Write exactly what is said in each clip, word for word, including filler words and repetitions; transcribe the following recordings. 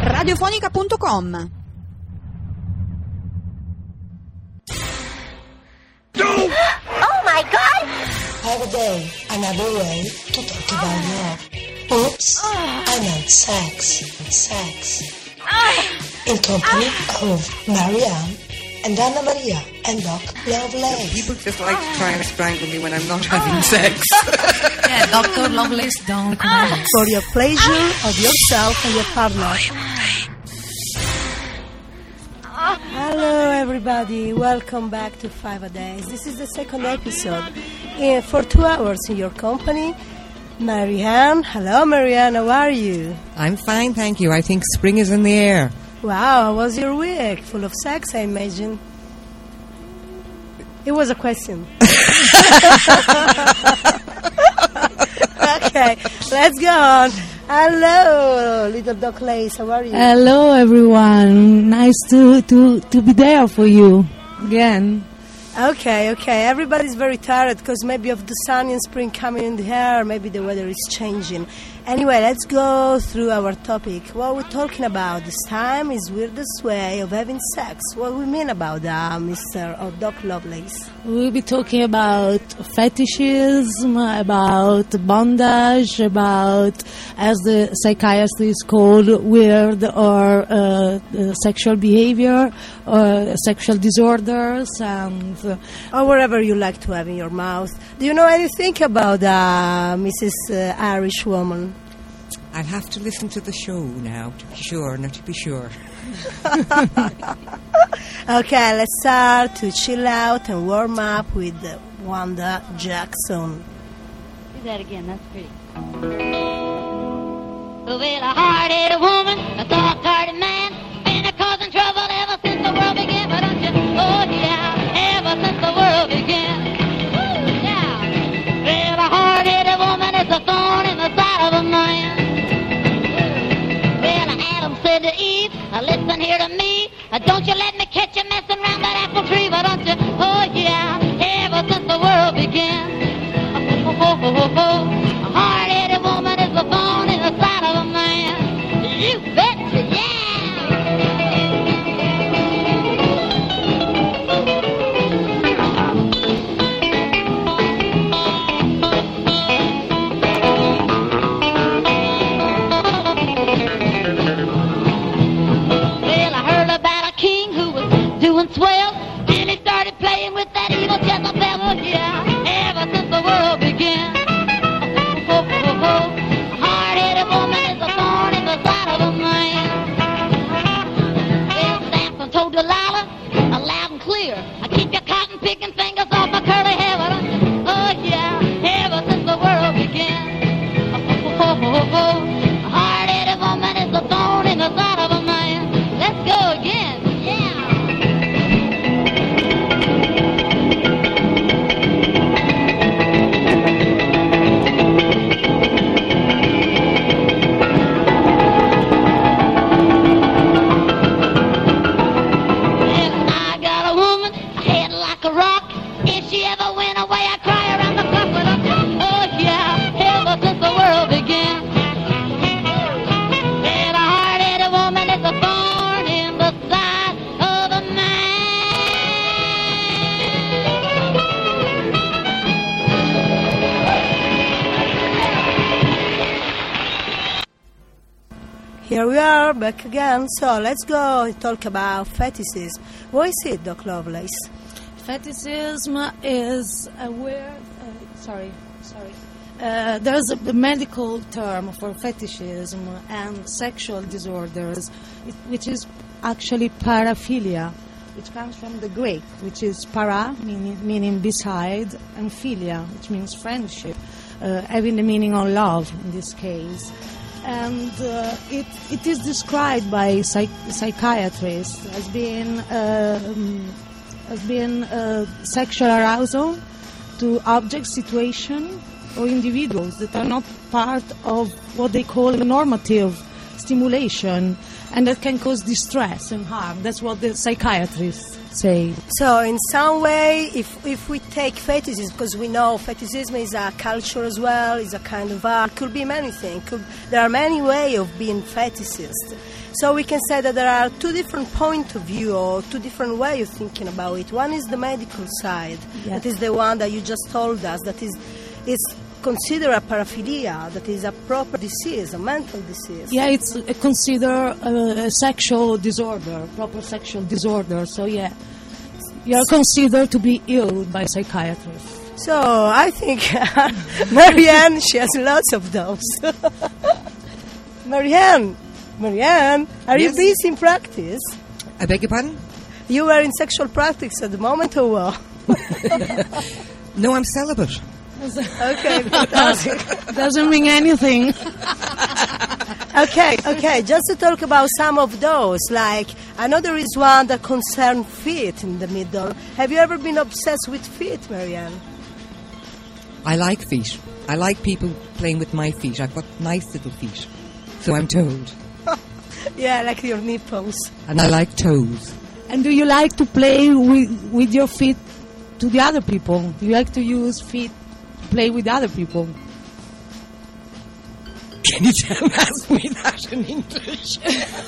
radiofonica punto com. Oh my God! Have a day, another way to talk about love. Oops, I meant sex. Sex. In company of Marianne and Anna Maria and Doc Lovelace. People just like to try and strangle me when I'm not having sex. Yeah, Doctor Lovelace, don't. For your pleasure of yourself and your partner. Hello everybody, welcome back to Five A Days. This is the second episode. Uh, for two hours in your company, Marianne. Hello Marianne, how are you? I'm fine, thank you. I think spring is in the air. Wow, how was your week? Full of sex, I imagine. It was a question. Okay, let's go on. Hello, little Doc Lace, how are you? Hello, everyone. Nice to, to, to be there for you again. Okay, okay. Everybody's very tired because maybe of the sun and spring coming in the air, maybe the weather is changing. Anyway, let's go through our topic. What we're talking about this time is weirdest way of having sex. What we mean about that, Mister or Doc Lovelace? We'll be talking about fetishism, about bondage, about, as the psychiatrist called, weird or uh, uh, sexual behavior, or sexual disorders, and uh, or whatever you like to have in your mouth. Do you know anything about uh, Missus Uh, Irish woman? I'll have to listen to the show now to be sure, not to be sure. Okay, let's start to chill out and warm up with uh, Wanda Jackson. Do that again, that's pretty. Well, a hard-headed woman, a soft-hearted man, been a causing trouble ever since the world began, but don't you? Oh, yeah, ever since the world began. Woo, yeah. Well, a hard-headed woman is a thorn in the side of a man. Well, Adam said to Eve, listen here to me, don't you let me catch you messing around that apple tree, but don't you? Oh, yeah, ever since the world began. Oh, oh, oh, oh, oh. A hard-headed woman is a thorn in the side of a man. You betcha, yeah. Well, I heard about a king who was doing swell, and he started playing with that evil Jezebel. Oh, yeah, ever since the world began. Oh, oh, oh, oh. A hard-headed woman is a thorn in the side of a man. Well, Samson told Delilah, loud and clear, I keep your cotton-picking fingers off my curly hair. But oh, yeah, ever since the world began. Oh, oh, oh, oh, oh. A hard-headed woman is a thorn in the side of a man. Let's go again. Yeah. Well, I got a woman, a head like a rock. If she ever went away, I'd cry around the clock. But oh yeah, ever since the world began. Well, a hard-headed woman is a thorn in the side of a man. Here we are, back again. So let's go and talk about fetishes. What is it, Doc Lovelace? fetishism is a weird. Uh, sorry, sorry. Uh, there's a medical term for fetishism and sexual disorders, it- which is actually paraphilia, which comes from the Greek, which is para, meaning, meaning beside, and philia, which means friendship, uh, having the meaning of love in this case. And uh, it, it is described by psych- psychiatrists as being, uh, um, as being uh, sexual arousal to objects, situation, or individuals that are not part of what they call normative stimulation. and that can cause distress and harm. That's what the psychiatrists say. So in some way, if if we take fetishism, because we know fetishism is a culture as well, is a kind of art, could be many things. Could, there are many ways of being fetishist. So we can say that there are two different points of view or two different ways of thinking about it. One is the medical side. Yes. That is the one that you just told us, that is, is considered a paraphilia, that is a proper disease, a mental disease. Yeah, it's uh, considered uh, a sexual disorder, proper sexual disorder. So yeah, you're considered to be ill by psychiatrists. So I think Marianne, she has lots of those. Marianne, Marianne, are Yes? you busy in practice? I beg your pardon? You were in sexual practice at the moment or what? No, I'm celibate. Okay, fantastic. Doesn't mean anything. Okay, okay, just to talk about some of those, like, I know there is one that concerns feet in the middle. Have you ever been obsessed with feet, Marianne? I like feet. I like people playing with my feet. I've got nice little feet. So I'm told. Yeah, like your nipples. And I like toes. And do you like to play with, with your feet to the other people? Do you like to use feet to play with other people? Can you tell ask me that in English?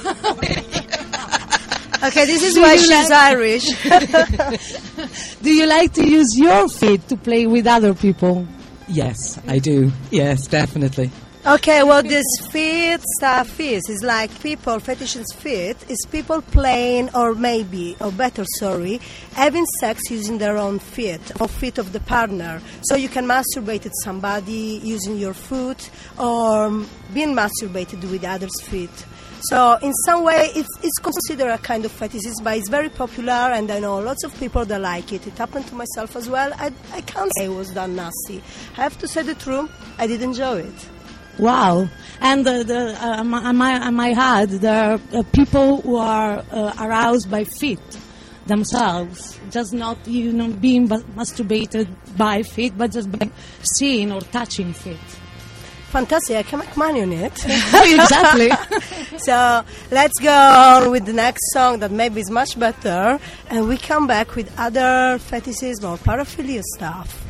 Okay, this is Do why you she's like- Irish. Do you like to use your feet to play with other people? Yes, I do. Yes, definitely. Okay, well, this feet stuff is, is like people, fetishist feet, is people playing, or maybe, or better, sorry, having sex using their own feet, or feet of the partner. So you can masturbate at somebody using your foot, or being masturbated with others' feet. So in some way, it's, it's considered a kind of fetishism, but it's very popular, and I know lots of people that like it. It happened to myself as well. I, I can't say it was that nasty. I have to say the truth, I did enjoy it. Wow. And uh, the, uh, am I- am I am I had, there are uh, people who are uh, aroused by feet themselves, just not, you know, being bu- masturbated by feet, but just by seeing or touching feet. Fantastic, I can make money on it. Exactly. So let's go on with the next song that maybe is much better, and we come back with other fetishism or paraphilia stuff.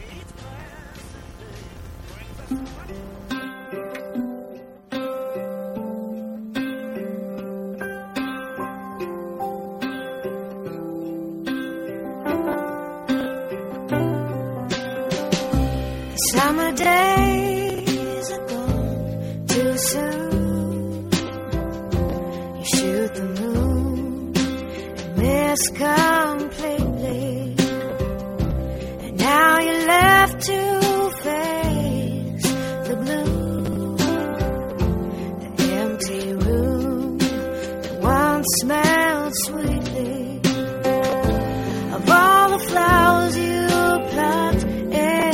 Summer days are gone too soon. You shoot the moon and miss completely. And now you're left to face the blue. The empty room that once smelled sweetly. Of all the flowers you plucked in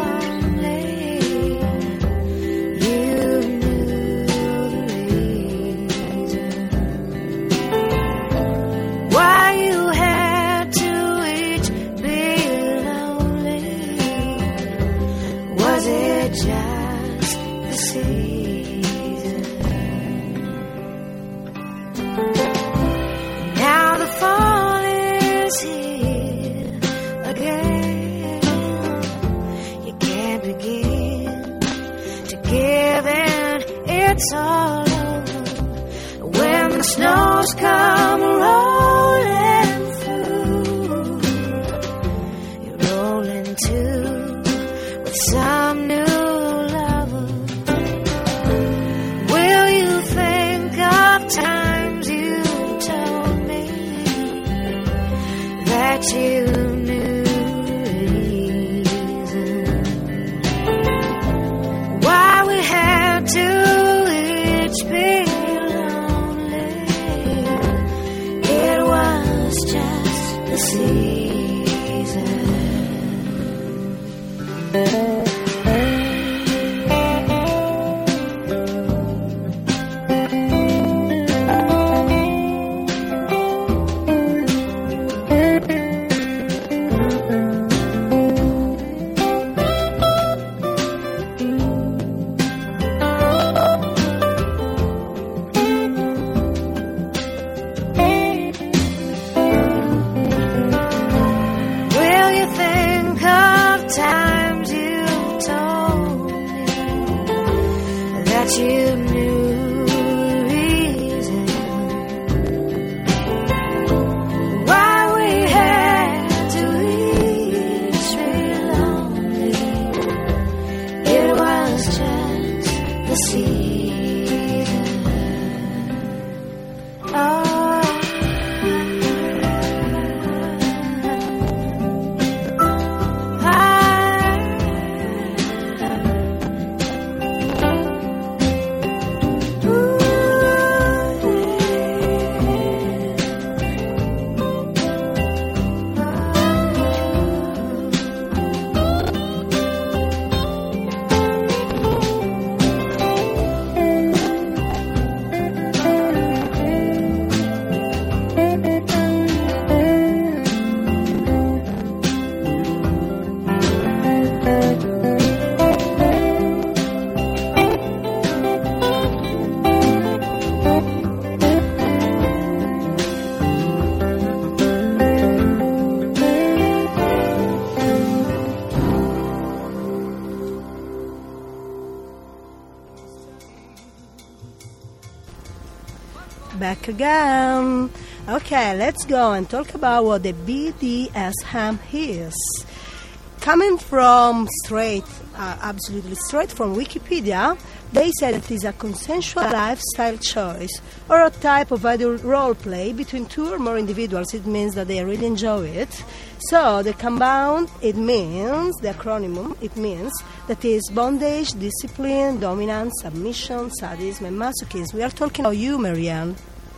just the season. Now the fall is here again. You can't begin to give in, it's all over. When the snows come rolling through, you roll into with some new lover. Will you think of times you told me that you knew the reason why we had to each be lonely? back again. Okay, let's go and talk about what the B D S M is. Coming from straight, uh, absolutely straight from Wikipedia, they said it is a consensual lifestyle choice or a type of adult role play between two or more individuals. It means that they really enjoy it. So the compound, it means, the acronym, it means that is bondage, discipline, dominance, submission, sadism, and masochism. We are talking about you, Marianne.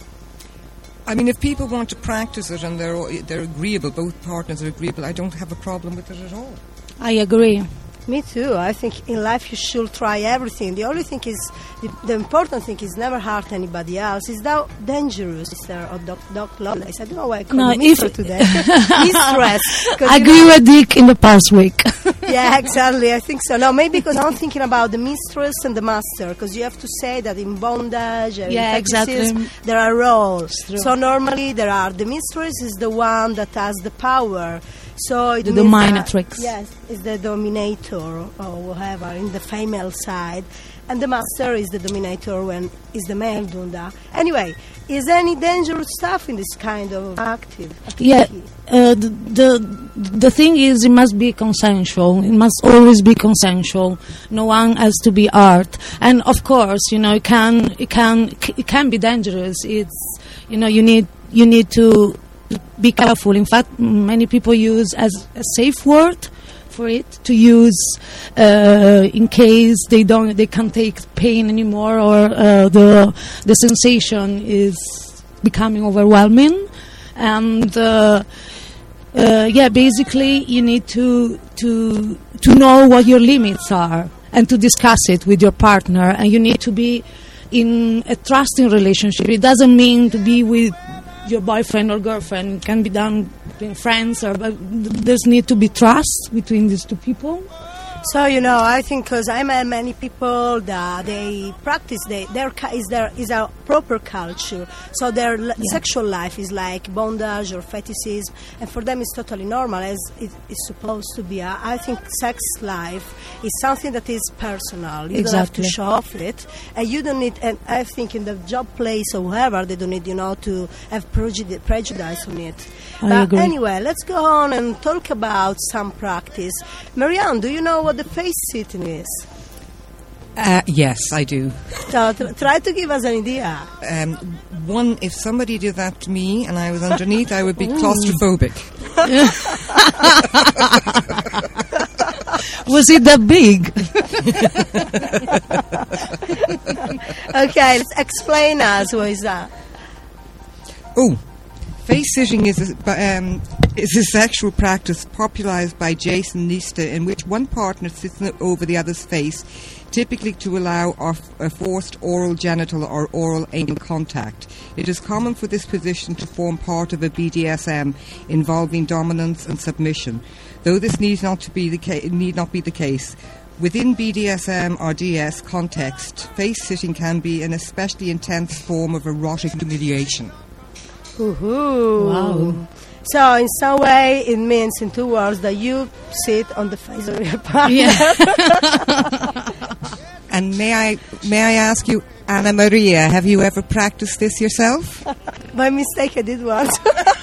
I mean, if people want to practice it and they're they're agreeable, both partners are agreeable, I don't have a problem with it at all. I agree. Me too. I think in life you should try everything. The only thing is, the, the important thing is never hurt anybody else. It's now dangerous, Mister or Doc, Doc Lovelace. I don't know why I called No, him Mister today. Mistress. I agree with Dick in the past week. Yeah, exactly. I think so. No, maybe because I'm thinking about the mistress and the master, because you have to say that in bondage and Yeah, in fetishism, exactly. there are roles. true. So normally there are, the mistress is the one that has the power. So it The means dominatrix. that- Yes, is the dominator or whatever in the female side, and the master is the dominator when is the male doing that. Anyway, is there any dangerous stuff in this kind of active? Yeah, activity? uh, the, the the thing is, it must be consensual. It must always be consensual. No one has to be hurt. And of course, you know, it can it can it can be dangerous. It's you know, you need you need to be careful. In fact, many people use as a safe word for it to use uh, in case they don't they can't take pain anymore, or uh, the the sensation is becoming overwhelming. And uh, uh, yeah, basically you need to to to know what your limits are and to discuss it with your partner. And you need to be in a trusting relationship. It doesn't mean to be with your boyfriend or girlfriend. It can be done between friends, or but there's need to be trust between these two people. So, you know, I think because I met many people that they practice, they, their cu- is there is a proper culture. So their l- Yeah. sexual life is like bondage or fetishism, and for them it's totally normal as it is supposed to be. I, I think sex life is something that is personal. You don't have to Exactly. show off it, and you don't need. And I think in the job place or wherever they don't need, you know, to have prejudi- prejudice on it. I But agree. anyway, let's go on and talk about some practice. Marianne, do you know what the face sitting is? Uh, yes, I do. So tr- try to give us an idea. Um, one, if somebody did that to me and I was underneath, I would be claustrophobic. Was it that big? Okay, let's explain us what is that. Oh, face sitting is a, um, is a sexual practice popularized by Jason Nista, in which one partner sits over the other's face, typically to allow of a forced oral genital or oral anal contact. It is common for this position to form part of a B D S M involving dominance and submission, though this need not to be the ca- need not be the case. Within B D S M or D S context, face sitting can be an especially intense form of erotic humiliation. Ooh. Wow. So in some way it means in two words that you sit on the face of your partner. Yeah. And may I may I ask you, Anna Maria, have you ever practiced this yourself? By mistake I did once.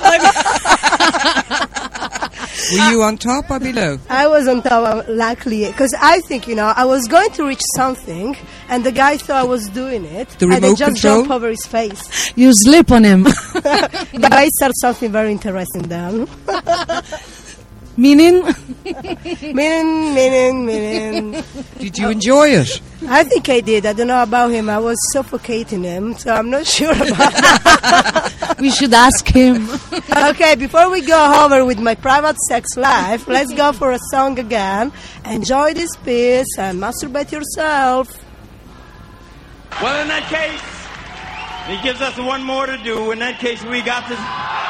Were you on top or below? I was on top, luckily, because I think, you know, I was going to reach something, and the guy thought I was doing it, The and I remote just control? jumped over his face. You sleep on him. But I started something very interesting then. Meaning? meaning, meaning, meaning. Did you enjoy it? I think I did. I don't know about him. I was suffocating him, so I'm not sure about that. We should ask him. Okay, before we go over with my private sex life, let's go for a song again. Enjoy this piece and masturbate yourself. Well, in that case, he gives us one more to do. In that case, we got to...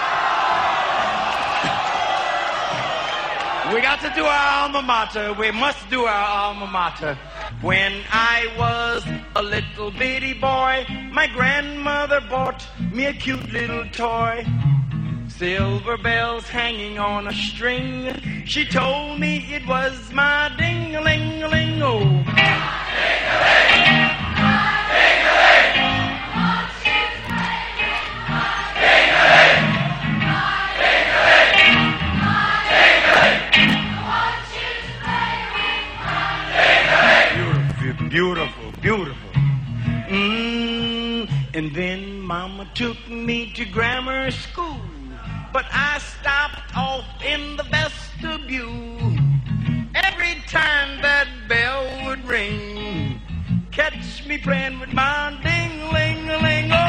We got to do our alma mater. We must do our alma mater. When I was a little bitty boy, my grandmother bought me a cute little toy. Silver bells hanging on a string. She told me it was my ding-a-ling-a-ling, oh. Ding-a-ling! Ding-a-ling! And then Mama took me to grammar school, but I stopped off in the vestibule. Every time that bell would ring, catch me playing with my ding-a-ling-a-ling. Oh.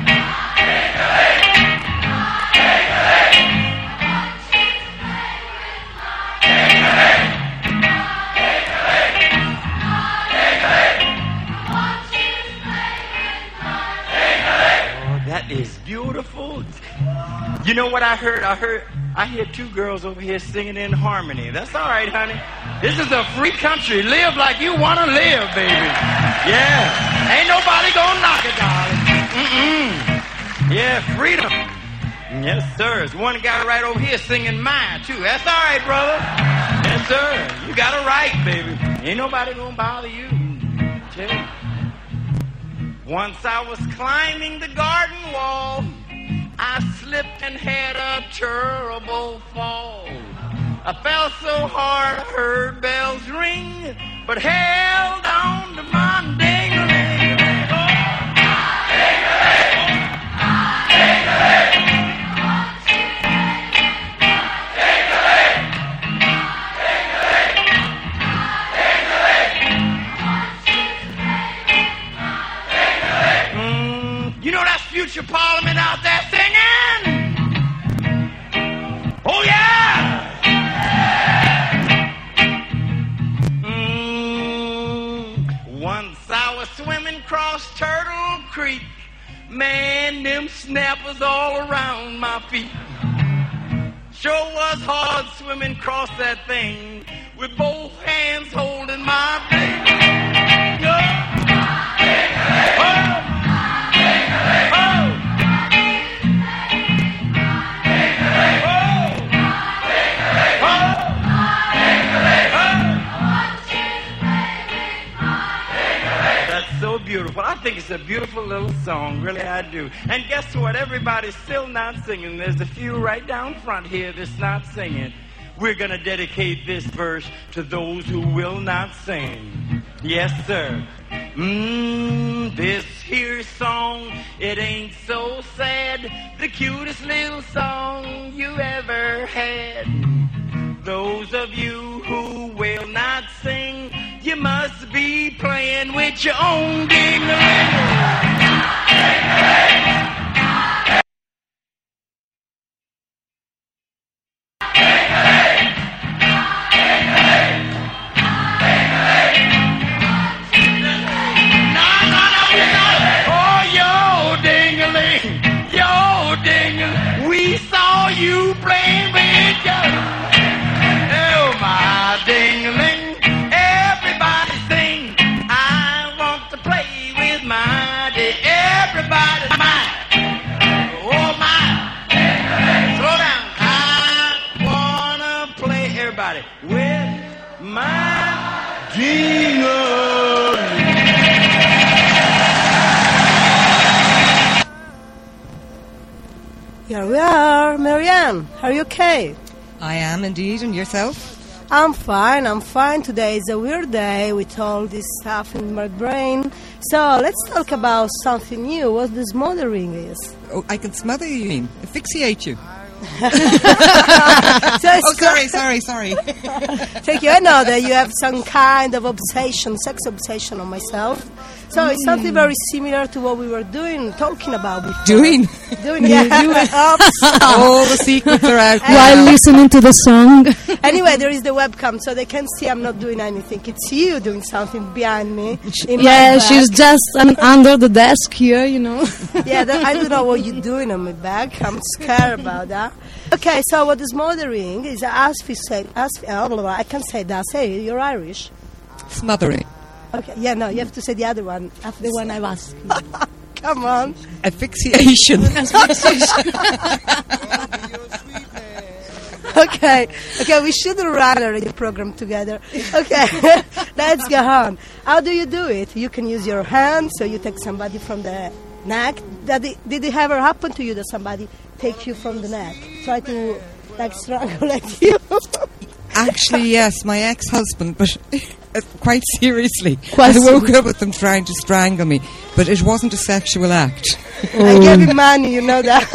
That is beautiful. You know what I heard? I heard, I hear two girls over here singing in harmony. That's all right, honey. This is a free country. Live like you want to live, baby. Yeah. Ain't nobody gonna knock it, darling. Mm-mm. Yeah, freedom. Yes, sir. There's one guy right over here singing mine, too. That's all right, brother. Yes, sir. You got it right, baby. Ain't nobody gonna bother you. Tell you. Once I was climbing the garden wall, I slipped and had a terrible fall. I fell so hard I heard bells ring, but held on to my ding-a-ling. Oh. Ding-a-ling. Ding-a-ling. Future Parliament out there singing. Oh yeah. Mm, once I was swimming across Turtle Creek. Man, them snappers all around my feet. Sure was hard swimming across that thing with both hands holding my blade. Oh. Oh. Beautiful. I think it's a beautiful little song, really I do. And guess what? Everybody's still not singing. There's a few right down front here that's not singing. We're going to dedicate this verse to those who will not sing. Yes, sir. Mmm, this here song, it ain't so sad. The cutest little song you ever had. Those of you who will not sing, you must be playing with your own ding-a-ling. Oh, yo, ding-a-ling, yo, ding-a-ling. We saw you playing with your oh, my ding-a-ling. Everybody sing. I want to play with my ding. Everybody, my. Oh, my. Slow down. I want to play, everybody, with my ding-a-ling. Here we are. Marianne, are you okay? I am indeed, and yourself? I'm fine, I'm fine. Today is a weird day with all this stuff in my brain. So let's talk about something new, what the smothering is. Oh, I can smother you, you mean? Asphyxiate you. So oh, sorry, sorry, sorry. Thank you. I know that you have some kind of obsession, sex obsession on myself. So mm. it's something very similar to what we were doing, talking about before. Doing? Doing, yeah. All the secrets are out while listening to the song. Anyway, there is the webcam, so they can see I'm not doing anything. It's you doing something behind me. In yeah, she's just um, under the desk here, you know. Yeah, that, I don't know what you're doing on my back. I'm scared about that. Okay, so what is smothering is asphyxiate. Asphy- oh, blah, blah, I can't say that. Say it, you're Irish. Smothering. Okay, yeah, no, you have to say the other one. After the one I was. Come on. Asphyxiation. Okay, okay, we should run a radio program together. Okay, let's go on. How do you do it? You can use your hand, so you take somebody from the neck. Did it, did it ever happen to you that somebody take you from the neck? Try to, like, strangle at you? Actually, yes, my ex-husband, but uh, quite seriously. Quite I woke ser- up with them trying to strangle me, but it wasn't a sexual act. I gave him money, you know that.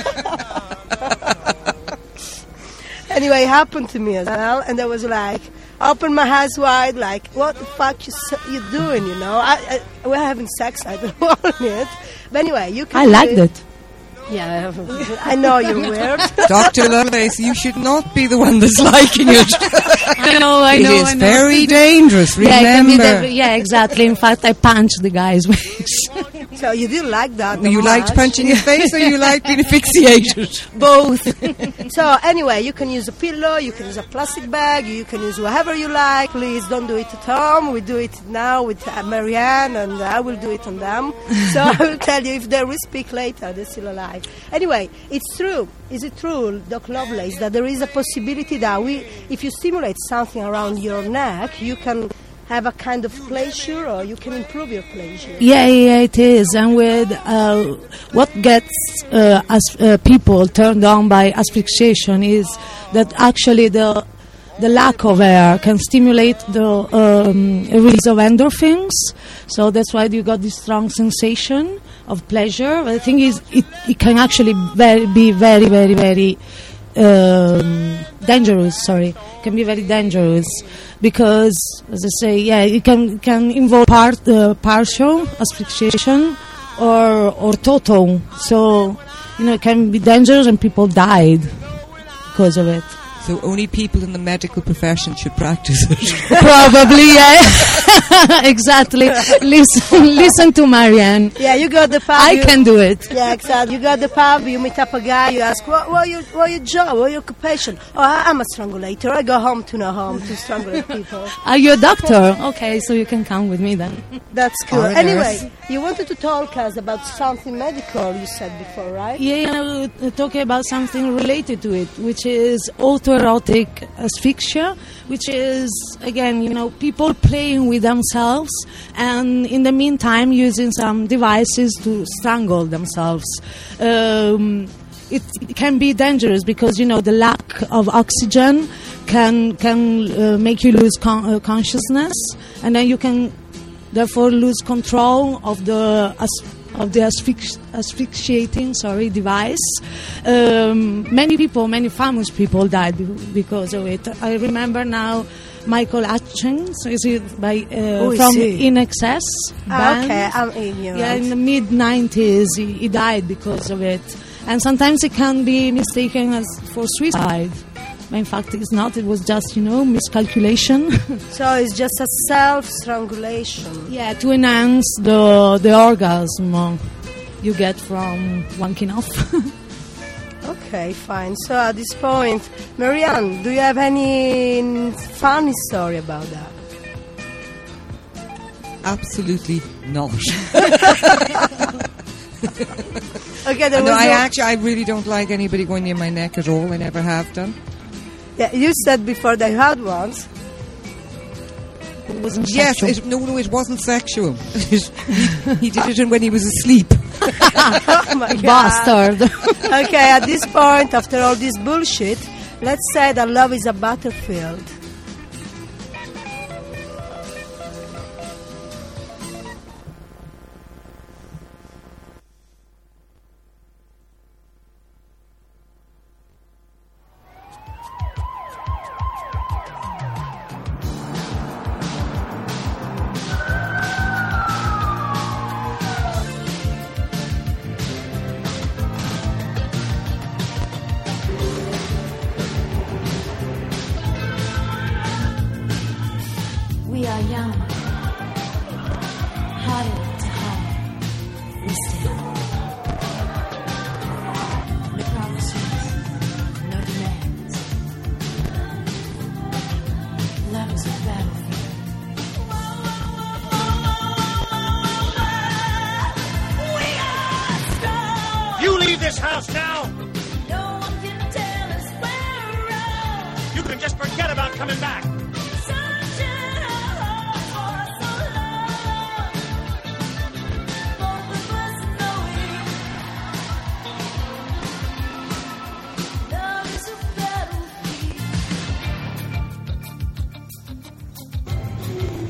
Anyway, it happened to me as well, and I was like, opened my eyes wide, like, what the fuck you s- you doing, you know? I, I, we're having sex, I don't want it. But anyway, you can I do liked it. it. Yeah, I know you're weird. Doctor Lovelace, you should not be the one that's liking it. I know, I It know, is I know. very dangerous, Yeah, it can be remember. the- yeah, exactly. In fact, I punched the guy's face. So you didn't like that you much. liked punching his face or you liked being asphyxiated? Both. So anyway, you can use a pillow, you can use a plastic bag, you can use whatever you like. Please don't do it at home. We do it now with uh, Marianne, and I will do it on them. So I will tell you if they will speak later. They're still alive. Anyway, it's true. Is it true, Doc Lovelace, that there is a possibility that we, if you stimulate something around your neck, you can have a kind of pleasure, or you can improve your pleasure? Yeah, yeah, it is. And with uh, what gets uh, as uh, people turned on by asphyxiation is that actually the the lack of air can stimulate the um, release of endorphins. So that's why you got this strong sensation of pleasure. The thing is, it, it can actually very, be very, very, very um, dangerous. Sorry, can be very dangerous because, as I say, yeah, it can can involve part uh, partial asphyxiation or or total. So you know, it can be dangerous, and people died because of it. So only people in the medical profession should practice it. Probably, yeah. Exactly. Listen, listen to Marianne. Yeah, you got the pub. I you, can do it. Yeah, exactly. You got the pub. You meet up a guy. You ask, "What, what your, what your job? What your occupation?" "Oh, I, I'm a strangulator. I go home to no home to strangulate people." Are you a doctor? Okay, so you can come with me then. That's cool. Or a Anyway, nurse. you wanted to talk us about something medical. You said before, right? Yeah, we're talking about something related to it, which is autoerotic asphyxia, which is, again, you know, people playing with themselves and in the meantime using some devices to strangle themselves. Um, it, it can be dangerous because, you know, the lack of oxygen can can uh, make you lose con- uh, consciousness, and then you can therefore lose control of the as- of the asphyx- asphyxiating sorry device. Um, many people, many famous people died be- because of it. I remember now Michael Hutchins, is it by uh, Who is from he? In Excess Ah, band. okay, I'm ignorant. Yeah, in the mid nineties, he, he died because of it, and sometimes it can be mistaken as for suicide. But in fact, it's not. It was just, you know, miscalculation. So it's just a self-strangulation. Yeah, to enhance the the orgasm uh, you get from wanking off. Okay, fine. So at this point, Marianne, do you have any funny story about that? Absolutely not. Okay, there No, was I no- actually, I really don't like anybody going near my neck at all. I never have done. Yeah, you said before that you had once. It wasn't Yes, sexual. it, no, no, it wasn't sexual. he, he did it when he was asleep. Oh my God. Bastard. Okay, at this point, after all this bullshit, let's say that love is a battlefield. We are young, hearted to heart. We stand. No promises, no demands. Love is a battlefield. You leave this house now. No one can tell us where we're wrong. You can just forget about coming back. Sunshine, our hearts for so long. Both of us know it. Love is a battlefield.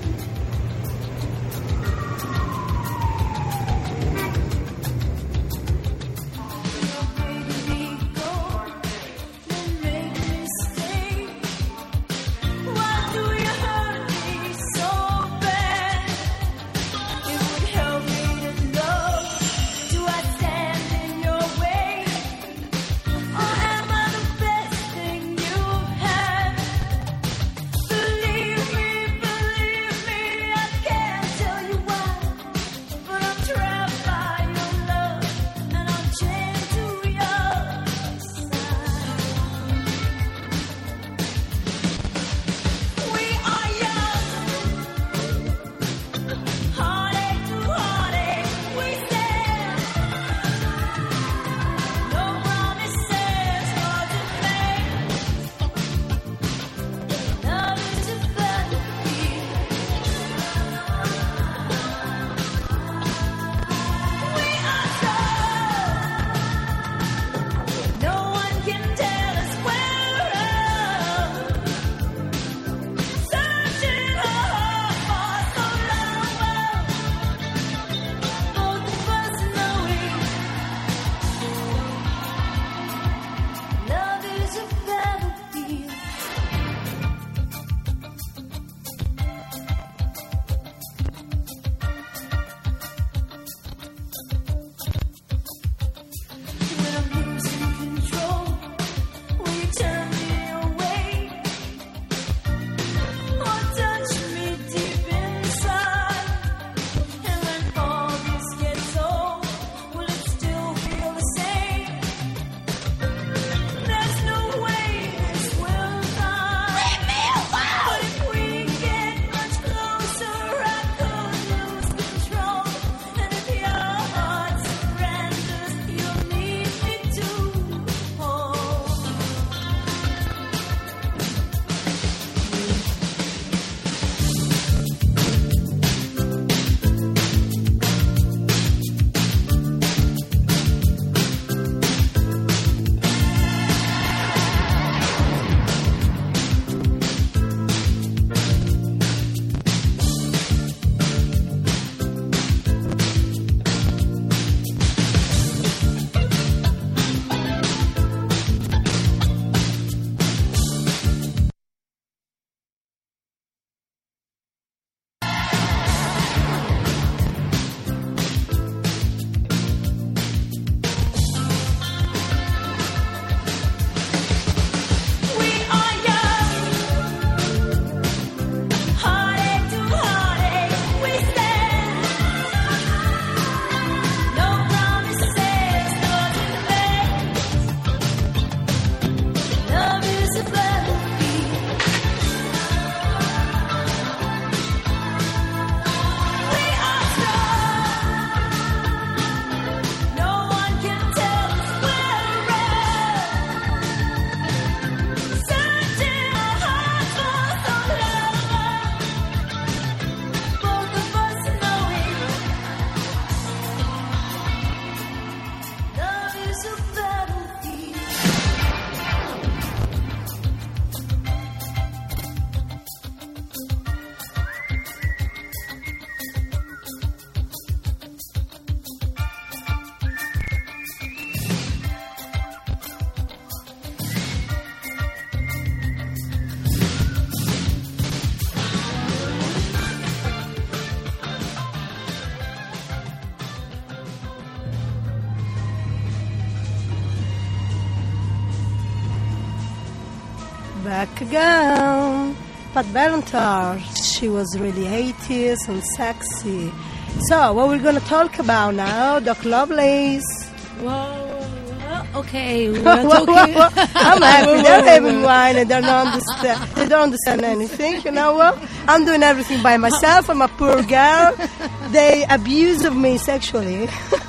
Back again. Pat Benatar, she was really eighties and sexy. So, what we're going to talk about now, Doc Lovelace. Well, okay, we're Whoa, whoa, talking. whoa. I'm happy. They're having wine and they don't understand. They don't understand anything. You know what? I'm doing everything by myself. I'm a poor girl. They abuse of me sexually.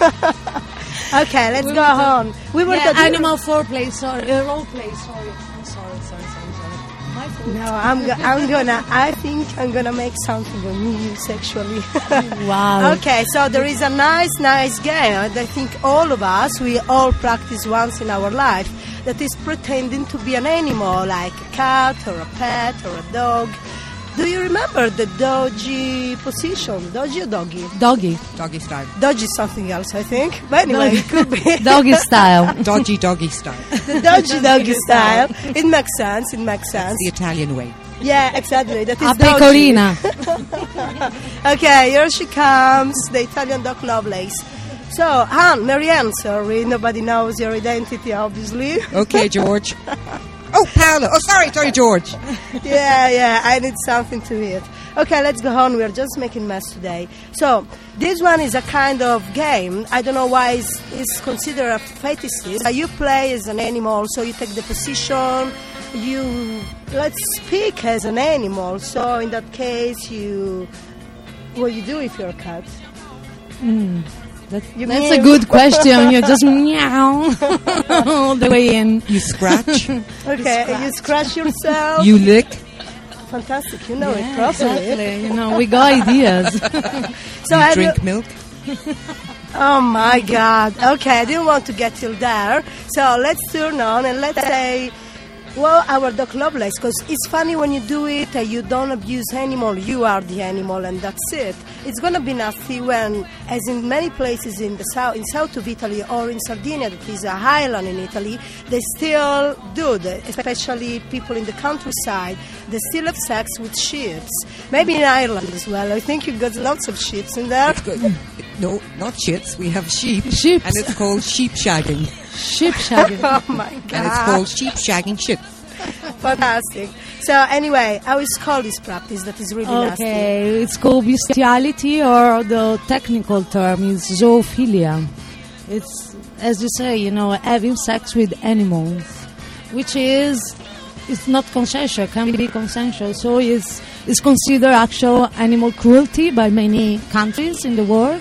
Okay, let's We go were on. We were Yeah, talking- animal foreplay, sorry, uh, role play, sorry. I'm sorry, sorry, sorry, sorry. My fault. No, I'm, go- I'm gonna. I think I'm gonna make something of you sexually. Wow. Okay, so there is a nice, nice game. And I think all of us, we all practice once in our life. That is pretending to be an animal, like a cat or a pet or a dog. Do you remember the doggy position? Doggy or doggy? Doggy. Doggy style. Doggy is something else, I think. But anyway, Doggy. it could be. Doggy style. Dodgy doggy style. The dodgy doggy style. It makes sense. It makes sense. The Italian way. Yeah, exactly. That is A dodgy. pecorina. Okay, here she comes, the Italian Doc Lovelace. So, Anne, Marianne, sorry, nobody knows your identity, obviously. Okay, George. Oh, Paolo. Oh, sorry, sorry, George. Yeah, yeah, I need something to eat. Okay, let's go on. We're just making mess today. So, this one is a kind of game. I don't know why it's, it's considered a fetishist. You play as an animal, so you take the position. You, let's speak as an animal. So, in that case, you, what do you do if you're a cat? That, You that's mean- a good question. You just meow all the way in. You scratch. Okay, you scratch yourself. You lick. Fantastic, you know it Yeah, properly. exactly. You know, we got ideas. So You have drink you- milk. Oh my God. Okay, I didn't want to get till there. So let's turn on and let's say, well, our Doc Lovelace, because it's funny when you do it and you don't abuse animal, you are the animal and that's it. It's going to be nasty when, as in many places in the south, in south of Italy or in Sardinia, that is a highland in Italy, they still do that, especially people in the countryside. They still have sex with sheep. Maybe in Ireland as well. I think you've got lots of sheep in there. No, not shits. We have sheep. Sheeps. And it's called sheep shagging. Sheep shagging. Oh my God. And it's called sheep shagging shit. Fantastic. So anyway, how is called this practice that is really nasty? Okay, it's called bestiality, or the technical term is zoophilia. It's, as you say, you know, having sex with animals, which is it's not consensual, can be consensual. So it's it's considered actual animal cruelty by many countries in the world,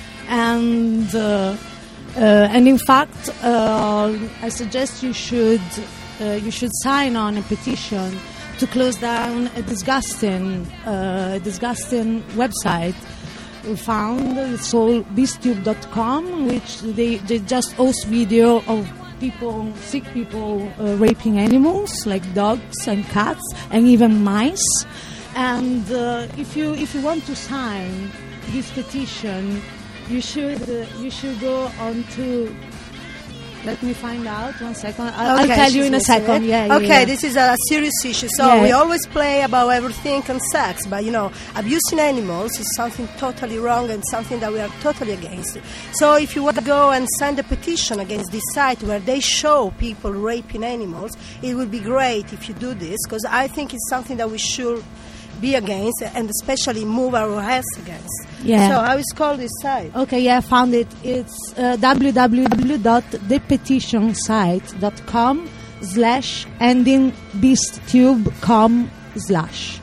and uh, uh, and in fact, uh, I suggest you should uh, you should sign on a petition to close down a disgusting, uh, disgusting website we found. It's called beastube dot com, which they, they just host video of people, sick people uh, raping animals like dogs and cats and even mice. And uh, if you if you want to sign this petition, you should uh, you should go on to. Let me find out. One second. I'll, Okay, I'll tell you she's in a missing second. it. Yeah, yeah, Okay, yeah. this is a serious issue. So Yeah. we always play about everything and sex, but you know, abusing animals is something totally wrong and something that we are totally against. So if you want to go and sign a petition against this site where they show people raping animals, it would be great if you do this, because I think it's something that we should be against and especially move our heads against. Yeah. So how is called this site? Okay, yeah, I found it. It's uh, w w w dot the petition site dot com slash ending beasttube com slash.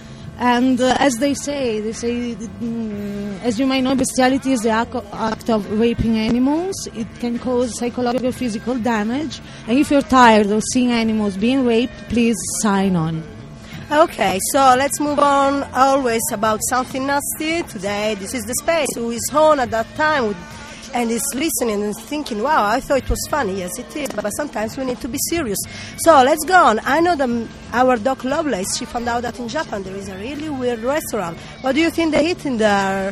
And uh, as they say, they say, mm, as you may know, bestiality is the act of, act of raping animals. It can cause psychological, physical damage. And if you're tired of seeing animals being raped, please sign on. Okay, so let's move on always about something nasty. Today, this is the space who is on at that time with, and is listening and thinking, wow, I thought it was funny. Yes, it is, but sometimes we need to be serious. So let's go on. I know that our Doc Lovelace, she found out that in Japan there is a really weird restaurant. What do you think they eat in there,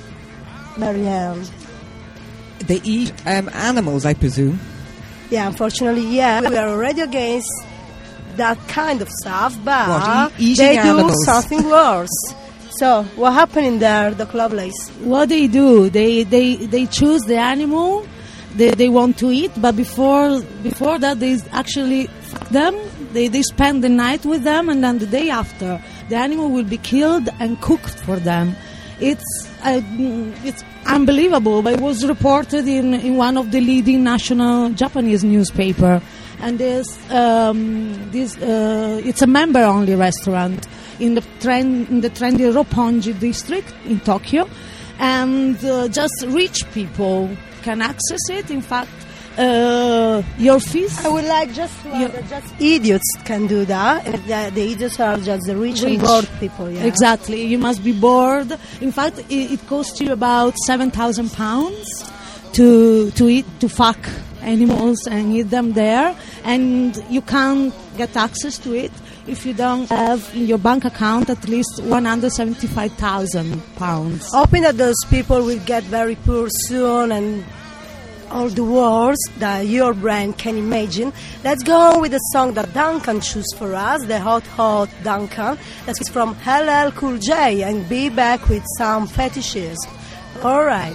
Marianne? They eat um, animals, I presume. Yeah, unfortunately, yeah, we are already against that kind of stuff, but What, e- eating they do animals? something worse. So, what happened in there, Doc Lovelace? What they do, they they, they choose the animal they, they want to eat, but before before that they actually fuck them They, they spend the night with them, and then the day after, the animal will be killed and cooked for them. It's uh, it's unbelievable, but it was reported in, in one of the leading national Japanese newspaper. And this um, this uh, it's a member-only restaurant in the trend in the trendy Roppongi district in Tokyo, and uh, just rich people can access it. In fact, uh, your fees. I would like just to add that just idiots can do that. And the, the idiots are just the rich, Rich. and bored people. Yeah. Exactly. You must be bored. In fact, it, it costs you about seven thousand pounds to to eat to fuck animals and eat them there, and you can't get access to it if you don't have in your bank account at least one hundred seventy-five thousand pounds. Hoping that those people will get very poor soon and all the wars that your brain can imagine. Let's go on with the song that Duncan chose for us, the Hot Hot Duncan. That's from L L Cool J, and be back with some fetishes. All right.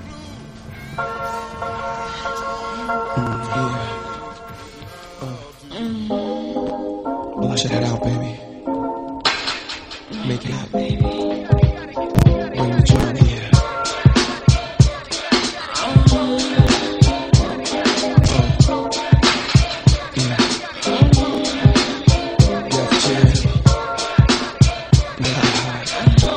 Wash that out, baby. Make it hot, baby. Bring the drum here. Oh, yeah. Yeah, chill. Make it hot.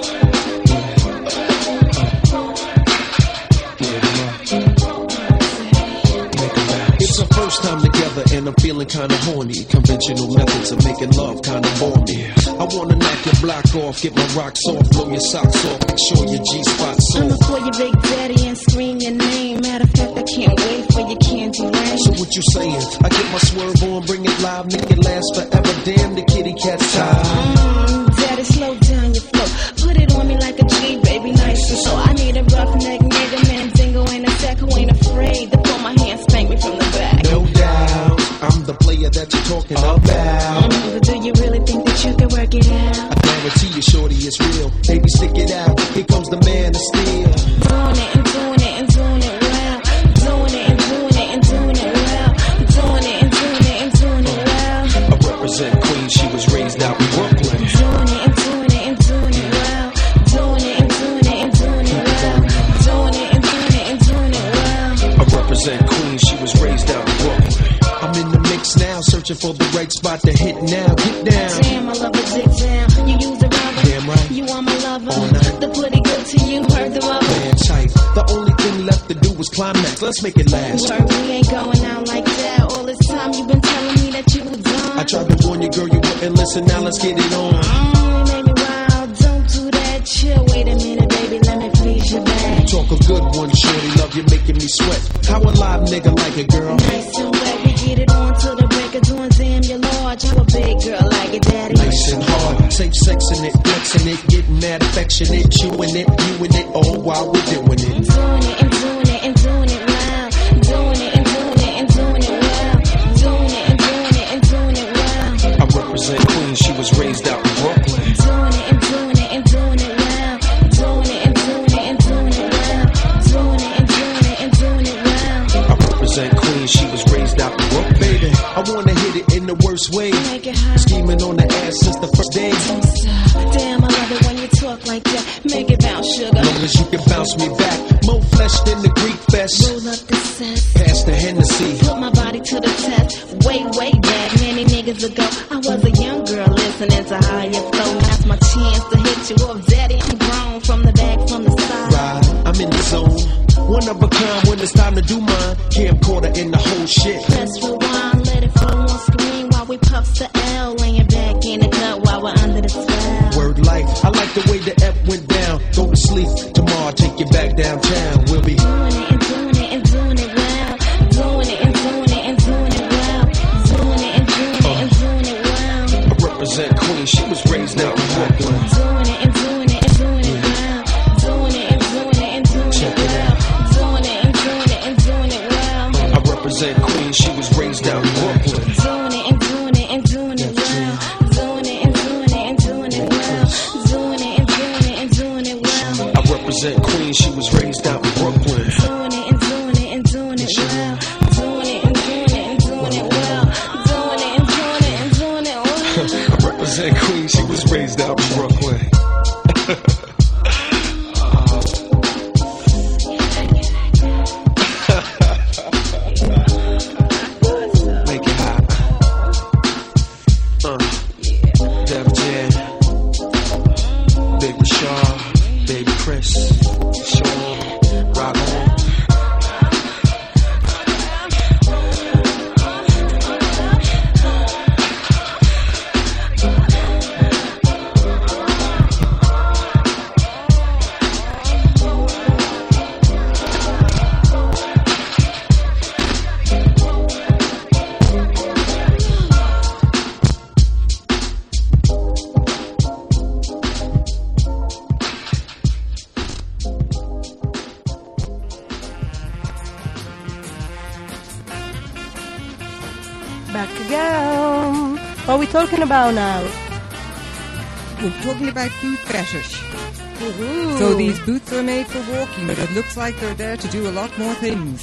Yeah. It's our first time together and I'm feeling kinda horny. Conventional methods of making love kinda bore me. I wanna knock your block off, get my rocks off, blow your socks off, make sure your G-spot's I'ma soft. call your big daddy and scream your name. Matter of fact, I can't wait for your candy rain. So what you saying? I get my swerve on, bring it live, make it last forever. Damn, the kitty cat's tired. Mm, daddy, slow down your flow. Put it on me like a G, baby, nice and slow. I need a roughneck nigga, man, dingo ain't a sack who ain't afraid to pull my hand, spank me from the back. No doubt, I'm the player that you're talking about. Mm, but do you really think that you can work it out? I guarantee you, shorty, it's real. Baby, stick it out. Here comes the man of steel. Doing it and doing it and doing it well. Doing it and doing it and doing it well. Doing it and doing it and doing it well. I represent Queens. She was raised out in Brooklyn. Doing it and doing it and doing it well. Doing it and doing it and doing it well. Doing it and doing it and doing it well. I represent Queens. She was raised out in Brooklyn. I'm in the mix now, searching for the right spot to hit now. Get down. Damn, I love a dick down. You use a rubber. Damn right. You are my lover. All night. The pretty good to you, heard the rubber. Man tight. The only thing left to do was climax. Let's make it last. Word, we ain't going out like that. All this time you've been telling me that you was done. I tried to warn you, girl, you wouldn't listen. Now let's get it on. Mm, you made me wild. Don't do that. Chill. Wait a minute, baby. Let me please you back. Talk a good one, shorty. Love you making me sweat. How a live nigga like it, girl? Nice and wet. We get it on till the break of dawn. Damn, you're large. How a big girl like it, daddy. Nice and hard. Safe sexing it, flexing it, getting mad affectionate, chewing it, viewing it, all while we're doing it. And doing it and doing it and doing it well. Doing it and doing it and doing it well. Doing it and doing it and doing it well. I represent Queens. She was raised out in Brooklyn. Doing it and doing it and doing it well. Doing it and doing it and doing it well. Doing it and doing it and doing it well. I represent Queens. She was raised out in Brooklyn. Baby, I wanna hit it in the worst way. Make it hot. Scheming on the ass since the first day. Don't stop. Damn, I love it when you talk like that. Make it bounce, sugar. Long as you can bounce me back. More flesh than the Greek fest. Roll up the set. Pass the Hennessy. Put my body to the test. Way, way back, many niggas ago, I was a young girl listening to higher flow. Now's my chance to hit you up, daddy. I'm grown from the back, from the side. Ride, I'm in the zone. One of a kind when it's time to do mine. Camcorder in the whole shit. Press rewind, let it flow on screen while we puff the L. Laying back in the cut while we're under the spell. Word life, I like the way the F went down. Go to sleep, tomorrow I'll take you back downtown. We'll be doing it and doing it and doing it well. Doing it and doing it and doing it well. Doing it and doing it and doing it well. I represent Queens. She was raised out in Brooklyn. Doing it and doing it and doing it well. Doing it and doing it and doing it well. Doing it and doing it and doing it well. I represent Queens. She was raised out in Brooklyn. Doing it and doing it and doing it well. Doing it and doing it and doing it well. Doing it and doing it and doing it well. I represent Queens. She was raised out in Brooklyn. raised out in Brooklyn. Make it hot. Uh, Def Jam, Big Rashad, Baby Chris, Sean, rock on. Back again. What are we talking about now? We're talking about boot fetish. Ooh. So these boots are made for walking, but it looks like they're there to do a lot more things.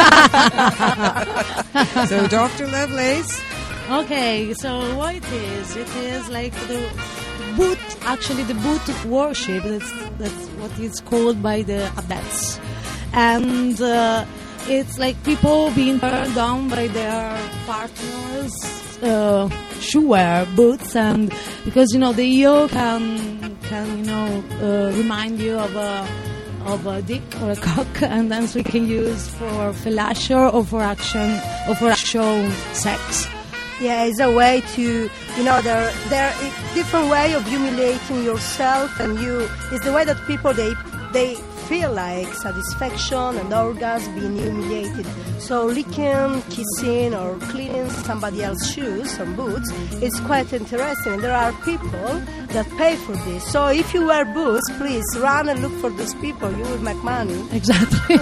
So, Doctor Lovelace. Okay, so what it is? It is like the boot, actually the boot of worship. That's that's what it's called by the abbats, and uh, it's like people being turned on by their partners' uh, shoe wear, boots, and because you know the heel can can you know uh, remind you of a of a dick or a cock, and then so we can use for fellatio or for action or for actual sex. Yeah, it's a way to, you know, there there is different way of humiliating yourself, and you. It's the way that people they they feel like satisfaction and orgasm being humiliated. So licking, kissing, or cleaning somebody else's shoes or boots is quite interesting. There are people that pay for this. So if you wear boots, please run and look for those people. You will make money. Exactly.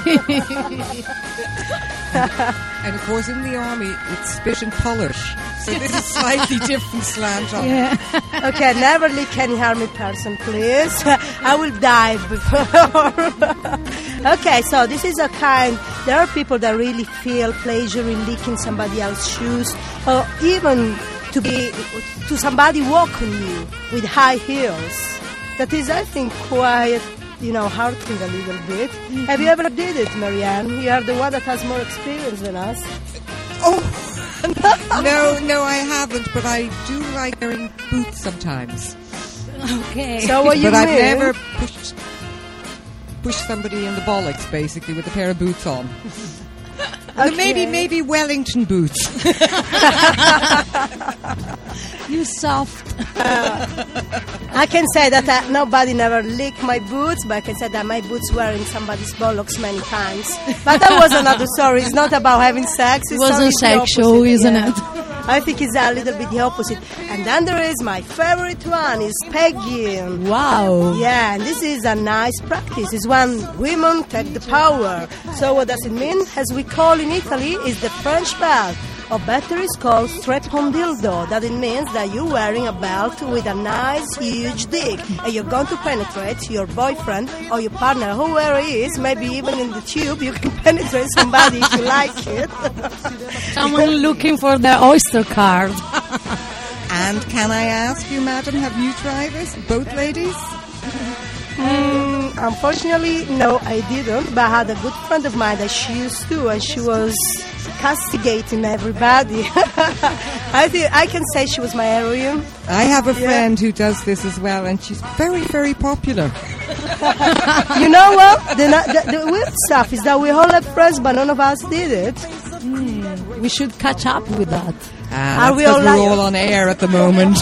And of course, in the army, it's spit and polish. So this is slightly different slant on Yeah. Okay, never lick any harming person, please. I will die before. Okay, so this is a kind. There are people that really feel pleasure in licking somebody else's shoes, or even to be to somebody walk on you with high heels. That is, I think, quite, you know, hurting a little bit. Mm-hmm. Have you ever did it, Marianne? You are the one that has more experience than us. Oh, no, no, I haven't, but I do like wearing boots sometimes. Okay. So what you But I've mean? never pushed pushed somebody in the bollocks, basically, with a pair of boots on. Okay. Maybe, maybe Wellington boots. You soft. I can say that uh, nobody never licked my boots, but I can say that my boots were in somebody's bollocks many times. But that was another story. It's not about having sex. It's It wasn't something the sexual, opposite, isn't yeah. it? I think it's a little bit the opposite. And then there is my favorite one, is pegging. Wow. Yeah, and this is a nice practice. It's when women take the power. So what does it mean? As we call in Italy, is the French belt. Or better, it's called strap-on dildo. That it means that you're wearing a belt with a nice, huge dick. And you're going to penetrate your boyfriend or your partner, whoever it is, maybe even in the tube, you can penetrate somebody if you like it. Someone looking for their Oyster card. And can I ask you, madam, have you tried this? Both ladies? Mm, unfortunately, no, I didn't. But I had a good friend of mine that she used to, and she was castigating everybody. I think I can say she was my heroine. I have a Yeah. friend who does this as well, and she's very, very popular. You know what? The, the, the weird stuff is that we all have friends, but none of us did it. Mm, we should catch up with that. Ah, Are we that's all 'cause we're liars? all on air at the moment.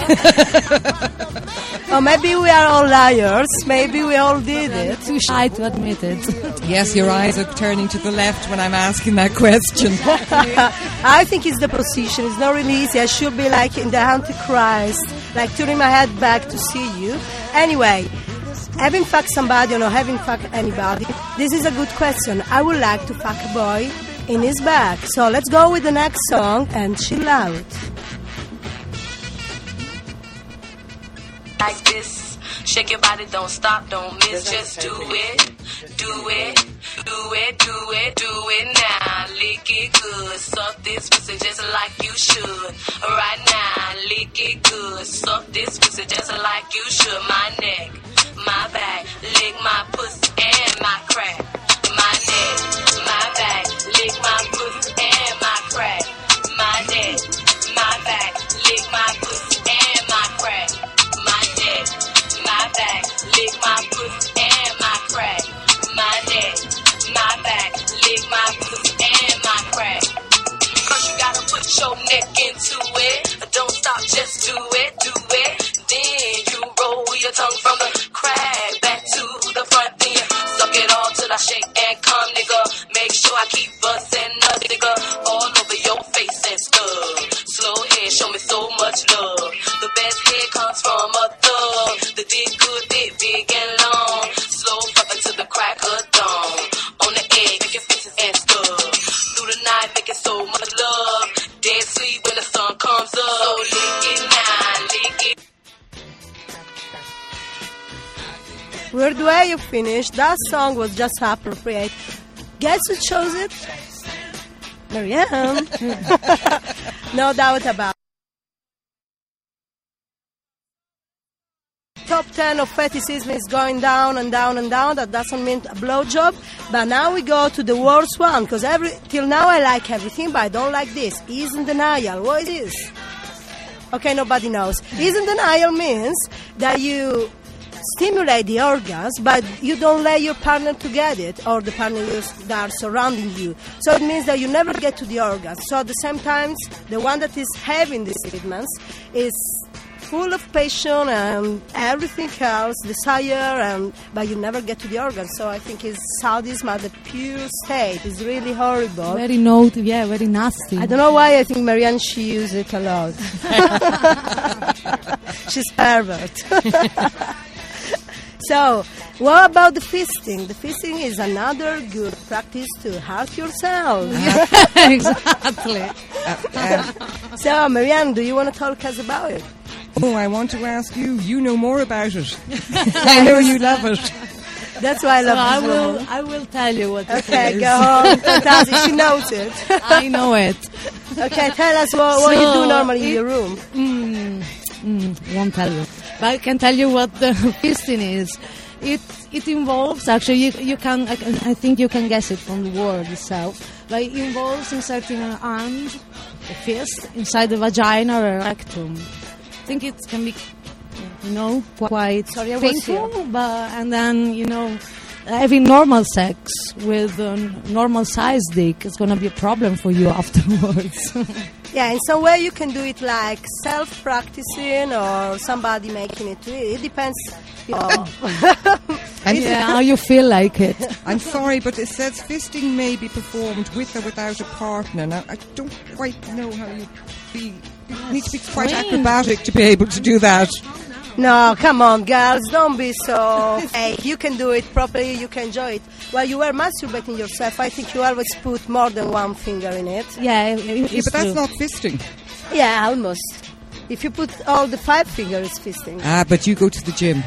Or maybe we are all liars. Maybe we all did it. Too shy to admit it. Yes, your eyes are turning to the left when I'm asking that question. I think it's the position. It's not really easy. I should be like in the Antichrist, like turning my head back to see you. Anyway, having fucked somebody or not having fucked anybody, this is a good question. I would like to fuck a boy in his back. So let's go with the next song and chill out. Like this, Shake your body, don't stop, don't miss, just do it. Do it, do it, do it, do it now. Lick it good, suck this pussy just like you should. Right now, lick it good, suck this pussy just like you should. My neck, my back, lick my pussy and my crack. My neck, my back, lick my pussy and my crack. My neck, my back, lick my pussy and my crack. My neck, my back, lick my pussy and my crack. My neck, my back, lick my pussy and my crack. Cause you gotta put your neck into it. Don't stop, just do it, do it. Then you roll your tongue from the crack back to the front. Then you suck it all till I shake and come, nigga. Make sure I keep bustin' a nigga all over your face and stuff. Slow head, show me so much love. The best head comes from a thug. The dick good, thick, big and long. Slow fucking to the crack of dawn. On the egg, making faces and stuff. Through the night, making so much love. Dead sweet when the sun comes up. So lick it now, lick it. Weird way you finished. That song was just appropriate. Guess who chose it? Marianne. No doubt about it. Top ten of fetishism is going down and down and down. That doesn't mean a blowjob. But now we go to the worst one. Because every till now I like everything, but I don't like this. Ease in denial. What is this? Okay, nobody knows. Ease in denial means that you stimulate the orgasm, but you don't let your partner to get it, or the partner that are surrounding you. So it means that you never get to the orgasm. So at the same time, the one that is having these treatments is full of passion and everything else, desire, and but you never get to the orgasm. So I think it's sadism at the pure state. It's really horrible. Very naughty, yeah, very nasty. I don't know why I think Marianne, she uses it a lot. She's pervert. So, what about the fisting? The fisting is another good practice to hurt yourself. Exactly. Uh, um, So, Marianne, do you want to talk us about it? oh, I want to ask you. You know more about it. I know you love it. That's why I love So I this will, woman. I will tell you what it Okay, is. go on. Fantastic. She knows it. I know it. Okay, tell us what, what you So do normally in it- your room. Mm, mm, won't tell you. But I can tell you what the fisting is. It it involves, actually, you, you can, I, can, I think you can guess it from the word itself, but it involves inserting an hand, a fist, inside the vagina or rectum. I think it can be, you know, quite Sorry, I was painful, here. but, and then, you know, having normal sex with a normal size dick is going to be a problem for you afterwards. Yeah, in some way you can do it like self-practicing or somebody making it to you. It depends. You know. And Yeah, how you feel like it. I'm sorry, but it says fisting may be performed with or without a partner. Now, I don't quite know how you be. You need to be quite Strange. acrobatic to be able to do that. No, come on, girls, don't be so fake. You can do it properly, you can enjoy it. While you were masturbating yourself, I think you always put more than one finger in it. Yeah, it, Yeah, it's but that's true. not fisting. Yeah, almost. If you put all the five fingers, it's fisting. Ah, but you go to the gym.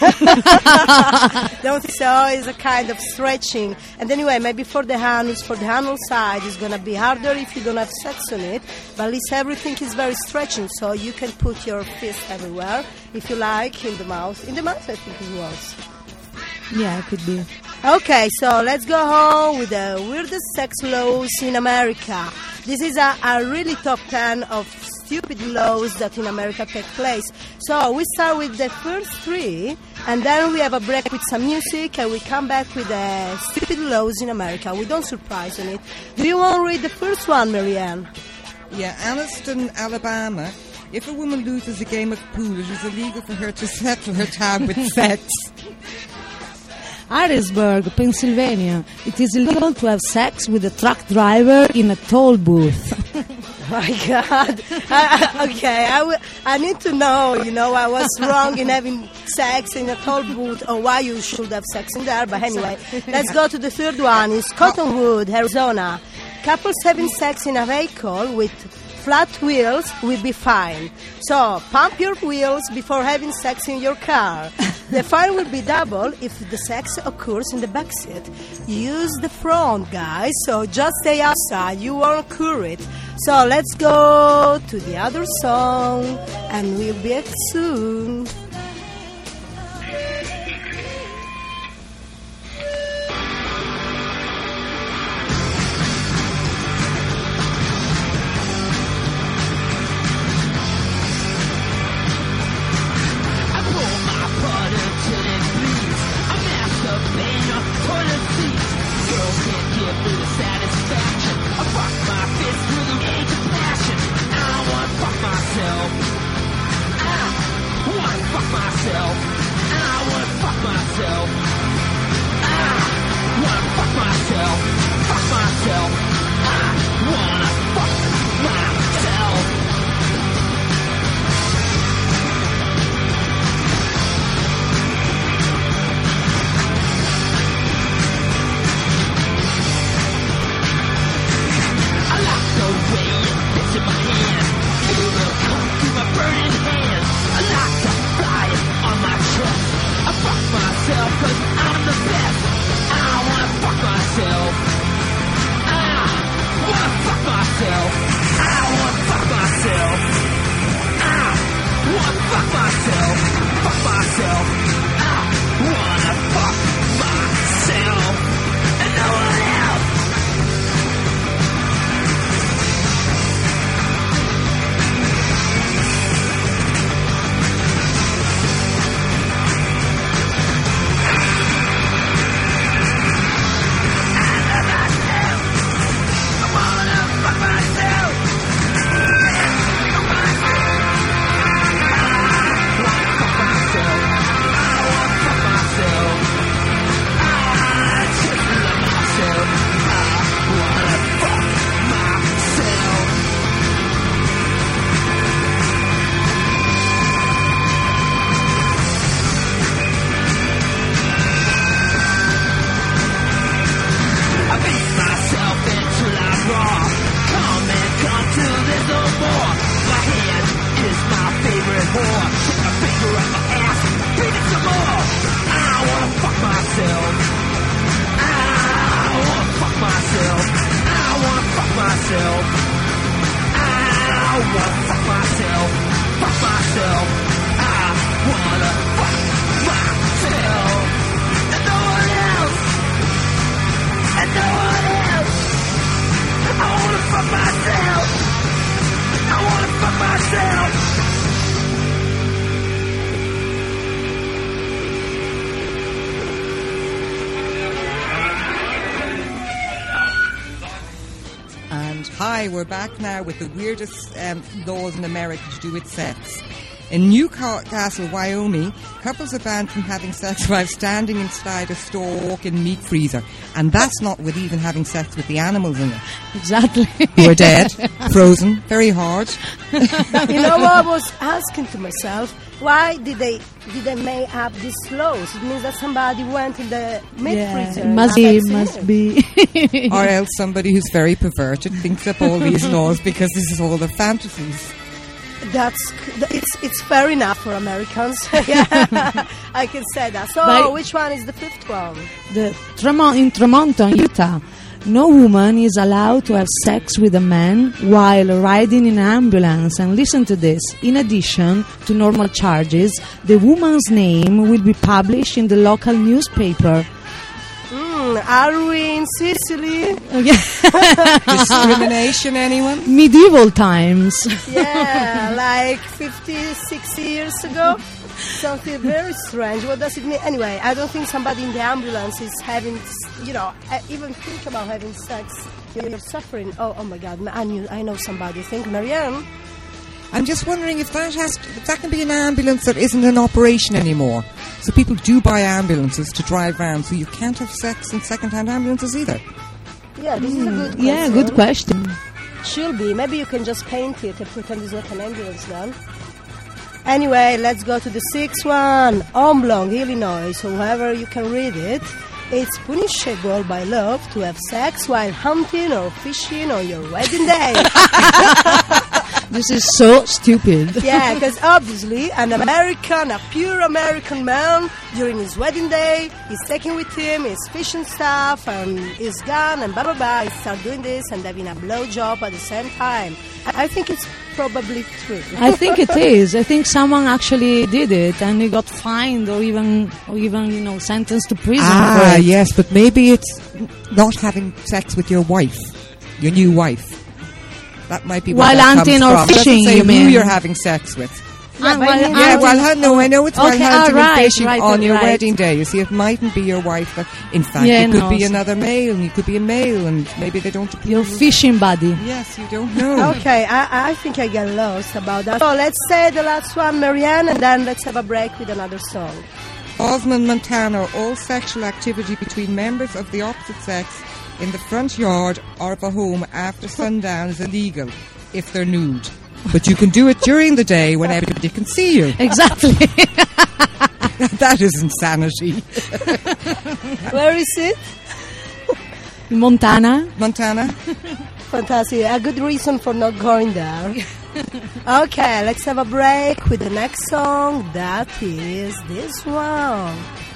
Don't think so. It's a kind of stretching. And anyway, maybe for the anus, for the anal side, it's going to be harder if you don't have sex on it. But at least everything is very stretching, so you can put your fist everywhere, if you like, in the mouth. In the mouth, I think it works. Yeah, it could be. Okay, so let's go on with the weirdest sex laws in America. This is a, a really top ten of stupid laws that in America take place. So we start with the first three, and then we have a break with some music, and we come back with the stupid laws in America. We don't surprise on it. Do you want to read the first one, Marianne? Yeah, Anniston, Alabama. If a woman loses a game of pool, it is illegal for her to settle her tab with sex. Harrisburg, Pennsylvania. It is illegal to have sex with a truck driver in a toll booth. My God. I, I- okay, I, w- I need to know, you know, I was wrong in having sex in a toll booth or why you should have sex in there. But anyway, let's go to the third one. It's Cottonwood, Arizona. Couples having sex in a vehicle with flat wheels will be fine. So, pump your wheels before having sex in your car. The fine will be double if the sex occurs in the back seat. Use the front, guys, so just stay outside. You won't occur it. So let's go to the other song, and we'll be back soon. Hi, we're back now with the weirdest um, laws in America to do with sex. In Newcastle, Wyoming, couples are banned from having sex while standing inside a store walk-in meat freezer. And that's not with even having sex with the animals in it. Exactly. Who are dead, frozen, very hard. You know what I was asking to myself? Why did they did they make up these laws? It means that somebody went in the meat Yeah, freezer. it must be, must be. Or else somebody who's very perverted thinks up all these laws because this is all their fantasies. That's it's it's fair enough for Americans. Yeah, I can say that. So, But- which one is the fifth one? The Tremont, in Tremonton, Utah, no woman is allowed to have sex with a man while riding in an ambulance. And listen to this. In addition to normal charges, the woman's name will be published in the local newspaper. Mm, are we in Sicily? Discrimination, anyone? Medieval times. Yeah, like fifty, sixty years ago. Something very strange. What does it mean? Anyway, I don't think somebody in the ambulance is having, you know, even think about having sex. You're suffering. Oh, oh my God, I knew, I know somebody. Think, Marianne? I'm just wondering if that has to, if that can be an ambulance that isn't in operation anymore. So people do buy ambulances to drive around, so you can't have sex in second-hand ambulances either. Yeah, this is a good question. Yeah, good question. Should be. Maybe you can just paint it and pretend it's not an ambulance then. Anyway, let's go to the sixth one. Oblong, Illinois. So whoever you can read it, it's punishable by law to have sex while hunting or fishing on your wedding day. This is so stupid. Yeah, because obviously an American, a pure American man, during his wedding day, he's taking with him his fishing stuff and his gun and blah, blah, blah. He starts doing this and having a blowjob at the same time. I think it's probably true. I think it is. I think someone actually did it and he got fined or even, or even you know, sentenced to prison Ah, for it. yes, but maybe it's not having sex with your wife, your new wife. That might be While where that hunting comes or from. It doesn't fishing, say you who mean? you're having sex with. Ah, but while I mean- Yeah, hunting- well, hun- no, I know it's while Okay, hunting ah, and right, fishing right, on your right. wedding day. You see, it mightn't be your wife. But in fact, Yeah, it could no, be so- another male, and you could be a male, and maybe they don't approve. Your fishing buddy. Yes, you don't know. Okay, I, I think I get lost about that. So let's say the last one, Marianne, and then let's have a break with another song. Osmond, Montana, all sexual activity between members of the opposite sex in the front yard or of a home after sundown is illegal if they're nude. But you can do it during the day when everybody can see you. Exactly. That is insanity. Where is it? Montana. Montana? Fantastic. A good reason for not going there. Okay, let's have a break with the next song. That is this one.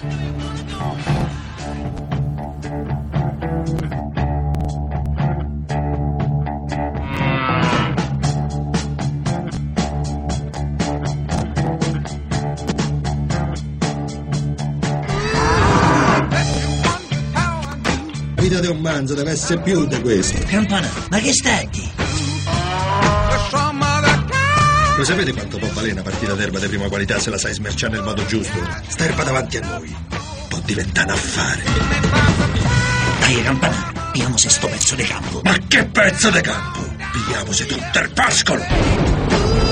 La vita di un manzo deve essere più di questo. Campana, ma che stai? Lo sapete quanto può valere una partita d'erba di prima qualità se la sai smerciare nel modo giusto? Sta erba davanti a noi può diventare un affare. Dai, Campana, pigliamo se sto pezzo di campo. Ma che pezzo di campo? Pigliamosi tutto il pascolo!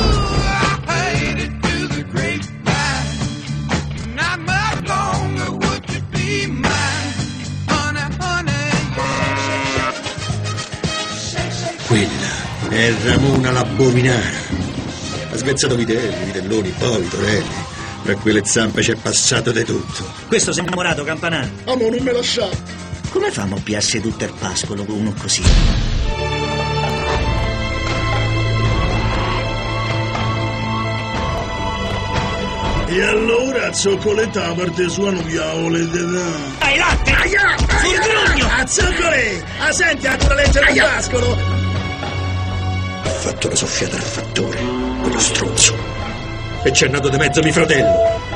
Quella è Ramona l'Abominara. Ha svezzato vitelli, vitelloni, bovi, torelli. Tra quelle zampe c'è passato di tutto. Questo sei innamorato, Campana? Amo, non me lasciate. Come famo a piarsi tutto il pascolo con uno così? E allora zoccoletta a parte sua non vi ha volete da. Dai, latte! Aia! Furgrugno! A zoccole! A senti a tua legge del pascolo! Ho fatto la soffiata al fattore, quello stronzo. E c'è nato di mezzo mio fratello.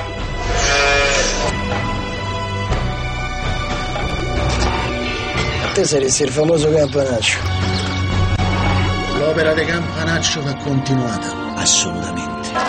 Te saresti il famoso Campanaccio. L'opera di Campanaccio va continuata. Assolutamente.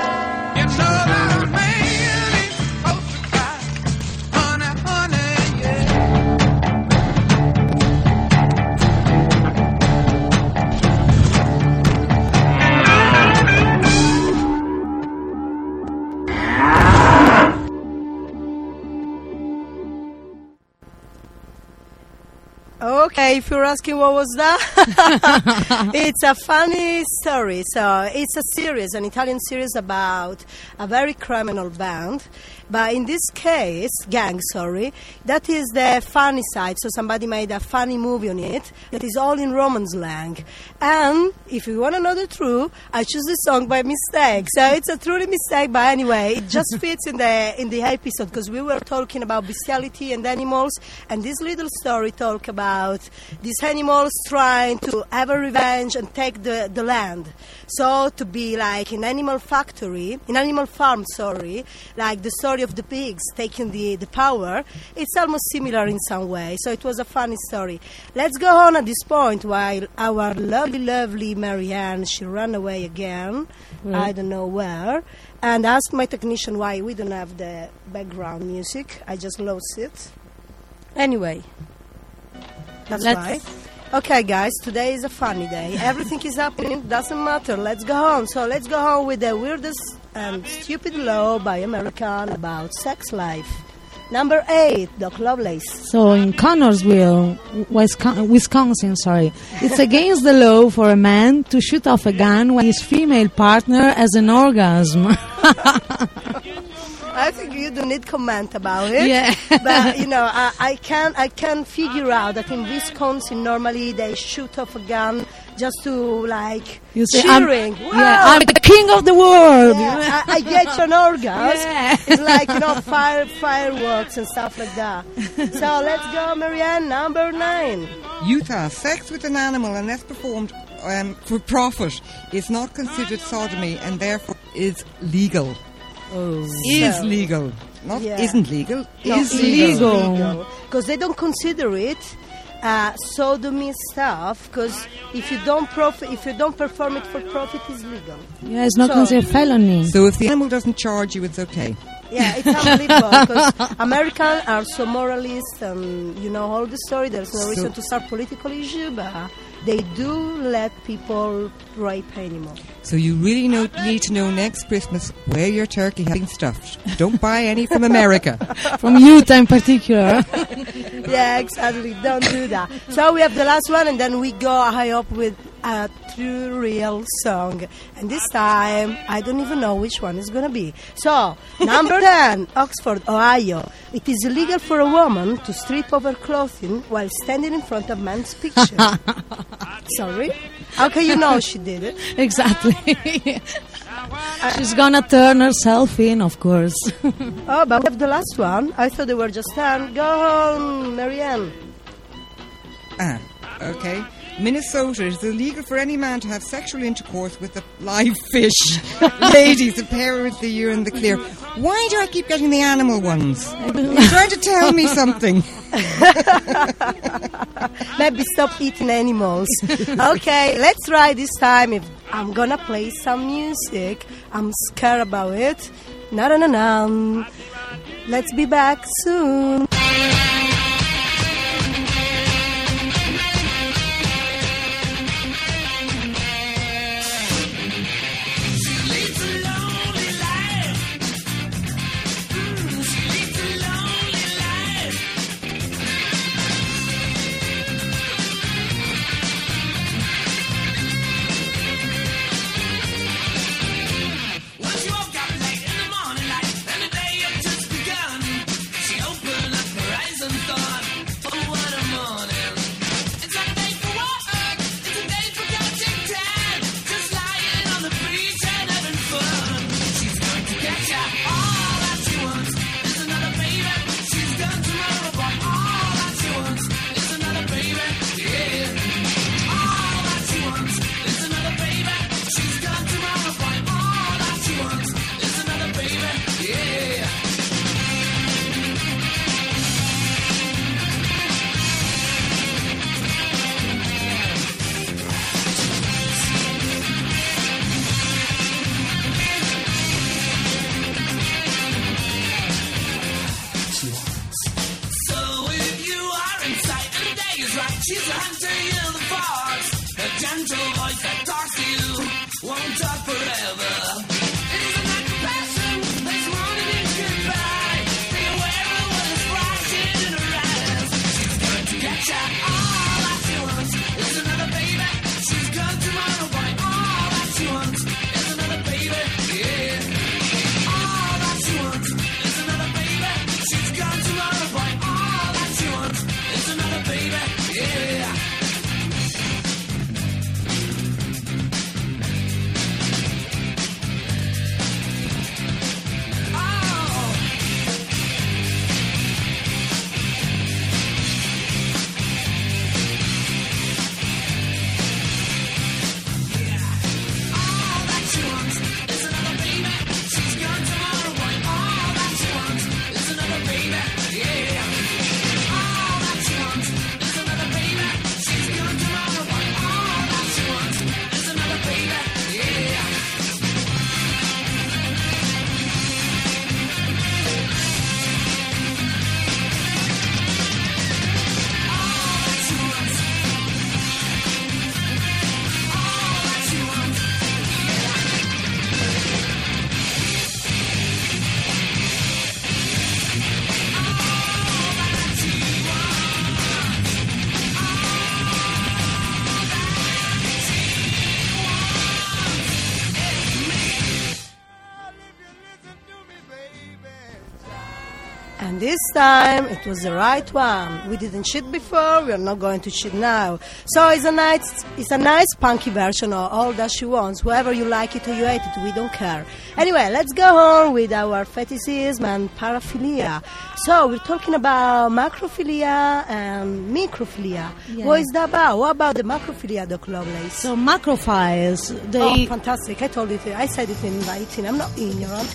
Okay, if you're asking what was that, it's a funny story. So it's a series, an Italian series about a very criminal band. But in this case, gang, sorry, that is the funny side. So somebody made a funny movie on it that is all in Roman slang. And if you want to know the truth, I choose this song by mistake. So it's a truly mistake, but anyway, it just fits in the in the episode because we were talking about bestiality and animals, and this little story talk about these animals trying to have a revenge and take the, the land. So to be like in Animal Factory, in Animal Farm, sorry, like the story of the pigs taking the, the power, it's almost similar in some way. So it was a funny story. Let's go on at this point while our lovely, lovely Marianne, she ran away again. Right. I don't know where. And asked my technician why we don't have the background music. I just lost it. Anyway, that's Let's- why. Okay, guys, today is a funny day. Everything is happening, doesn't matter. Let's go on. So let's go on with the weirdest and stupid law by American about sex life. Number eight, Doc Lovelace. So in Connorsville, Wisconsin, Wisconsin, sorry, it's against the law for a man to shoot off a gun when his female partner has an orgasm. I think you don't need comment about it. Yeah. But you know, I, I can I can figure out that in Wisconsin normally they shoot off a gun just to like You say, I'm, cheering. yeah, Wow. I'm the king of the world. Yeah, I, I get an orgasm. Yeah. It's like, you know, fire, fireworks and stuff like that. So let's go, Marianne, number nine. Utah, sex with an animal unless performed um, for profit is not considered sodomy and therefore is legal. Oh. Is So- legal. Not Yeah. isn't legal. No, is it legal. Because they don't consider it uh, sodomy stuff. Because if you don't profit, if you don't perform it for profit, it's legal. Yeah, it's not So- considered felony. So if the animal doesn't charge you, it's okay. Yeah, it's unbelievable because Americans are so moralist, and you know all the story. There's no So- reason to start political issue, but they do let people rape animals. So you really know, need to know next Christmas where your turkey has been stuffed. Don't buy any from America. From Utah in particular. Yeah, exactly. Don't do that. So we have the last one, and then we go high up with a true real song. And this time, I don't even know which one it's gonna be. So number ten, Oxford, Ohio. It is illegal for a woman to strip off her clothing while standing in front of man's picture. Sorry? How can you know she did it? Exactly. She's gonna turn herself in, of course. Oh, but we have the last one. I thought they were just ten. Go home, Marianne. Ah, okay. Minnesota, it is illegal for any man to have sexual intercourse with a live fish. Ladies, the pair with the ear and the clear. Why do I keep getting the animal ones? You're trying to tell me something. Maybe stop eating animals. Okay, let's try this time. If I'm gonna play some music, I'm scared about it. Na na na na. Let's be back soon. She's a hunter in the forest, a gentle voice that talks to you, won't talk forever. It is a night of passion, this morning is goodbye. Be aware of what is flashing in her eyes. She's going to get ya, all that she wants is another baby. She's gone tomorrow, boy, all that she wants is another baby, yeah. All that she wants is another baby. She's gone tomorrow, boy, all that she wants is another baby, yeah. And this time it was the right one. We didn't cheat before, we are not going to cheat now. So it's a nice, it's a nice punky version of All That She Wants. Whoever you like it or you hate it, we don't care. Anyway, let's go on with our fetishism and paraphilia. So we're talking about macrophilia and microphilia. Yeah. What is that about? What about the macrophilia, Doc Lovelace? So macrophiles, they... Oh, fantastic. I told it, I said it in writing. I'm not ignorant.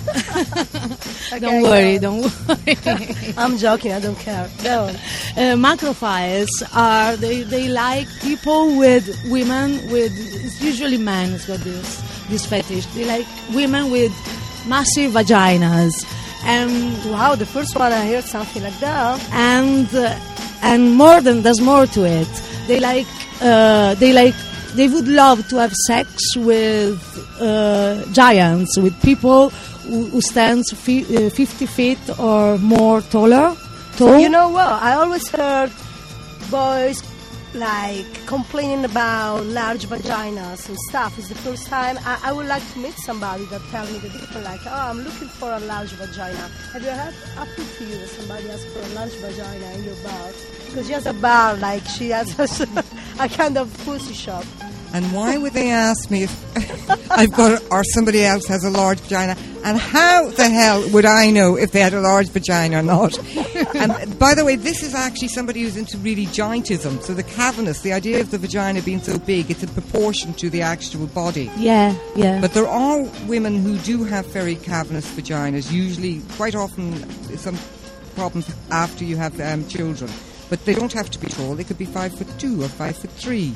Okay, don't worry, don't worry. I'm joking, I don't care. No. Uh, macrophiles are, they, they like people with women with, it's usually men who's got this, this fetish. They like women with massive vaginas. And wow, the first one I heard something like that. And, uh, and more than, there's more to it. They like, uh, they like, they would love to have sex with uh, giants, with people who, who stands fi- uh, fifty feet or more taller. Tall. You know what? I always heard boys like complaining about large vaginas and stuff. It's the first time I, I would like to meet somebody that tell me the different. Like, oh, I'm looking for a large vagina. Have you ever happened to you that somebody asks for a large vagina in your bar? Because she has a bar, like she has a, a kind of pussy shop. And why would they ask me if I've got, or somebody else has a large vagina? And how the hell would I know if they had a large vagina or not? And by the way, this is actually somebody who's into really giantism. So the cavernous, the idea of the vagina being so big, it's in proportion to the actual body. Yeah, yeah. But there are women who do have very cavernous vaginas, usually, quite often, some problems after you have um, children. But they don't have to be tall. They could be five foot two or five foot three.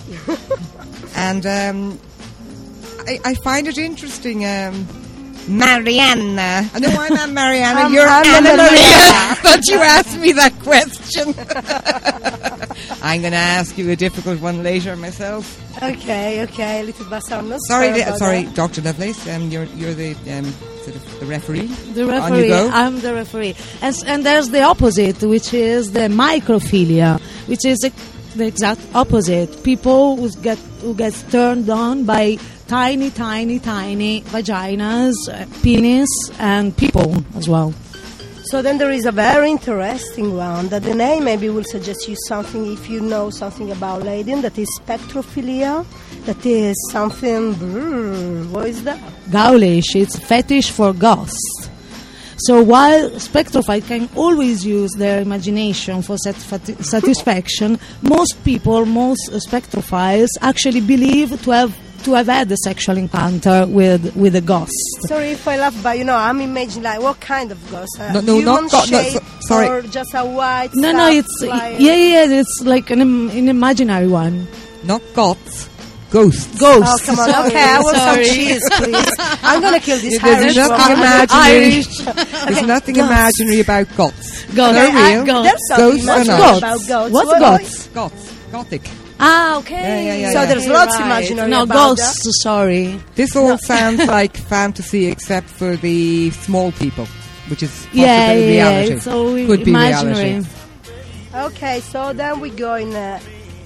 And um, I, I find it interesting. Um, Mariana. I know I'm not Mariana. I'm, You're I'm Anna Anna Maria. Maria. But you asked me that question. I'm going to ask you a difficult one later myself. Okay, okay. Little Bassano. Sorry, sorry, uh, sorry, Doctor Lovelace. Um, you're you're the um, sort of the referee. The referee. On you go. I'm the referee. And, and there's the opposite, which is the microphilia, which is a, the exact opposite. People who get who get turned on by tiny, tiny, tiny vaginas, uh, penis, and people as well. So then there is a very interesting one that the name maybe will suggest you something if you know something about ladies. That is spectrophilia. That is something. Brrr, what is that? Gaulish. It's fetish for ghosts. So while spectrophiles can always use their imagination for sat- satisfaction, most people, most spectrophiles actually believe to have to have had a sexual encounter with with a ghost. Sorry if I laugh, but you know, I'm imagining like what kind of ghost? Uh, No, no, human not go- no, shape so- sorry. or just a white? No, stuff no, it's flying? yeah, yeah, it's like an im- an imaginary one. Not goths, ghosts. Ghosts. Oh, come on. Sorry, Okay, I want sorry. some cheese, please. I'm going to kill this There's Irish nothing woman. imaginary. Irish. There's nothing imaginary about goths. Ghosts. They're Ah, real. ghosts. There's something Ghosts are imaginary not. about ghosts. What's What- ghosts? Goths. Gothic. Ah, okay. Yeah, yeah, yeah, So yeah. there's Okay, lots right. imaginary No, about ghosts, sorry. This all sounds like fantasy except for the small people, which is possibly Yeah, yeah, reality. it's all Could be imaginary. reality. Okay, so then we go in uh,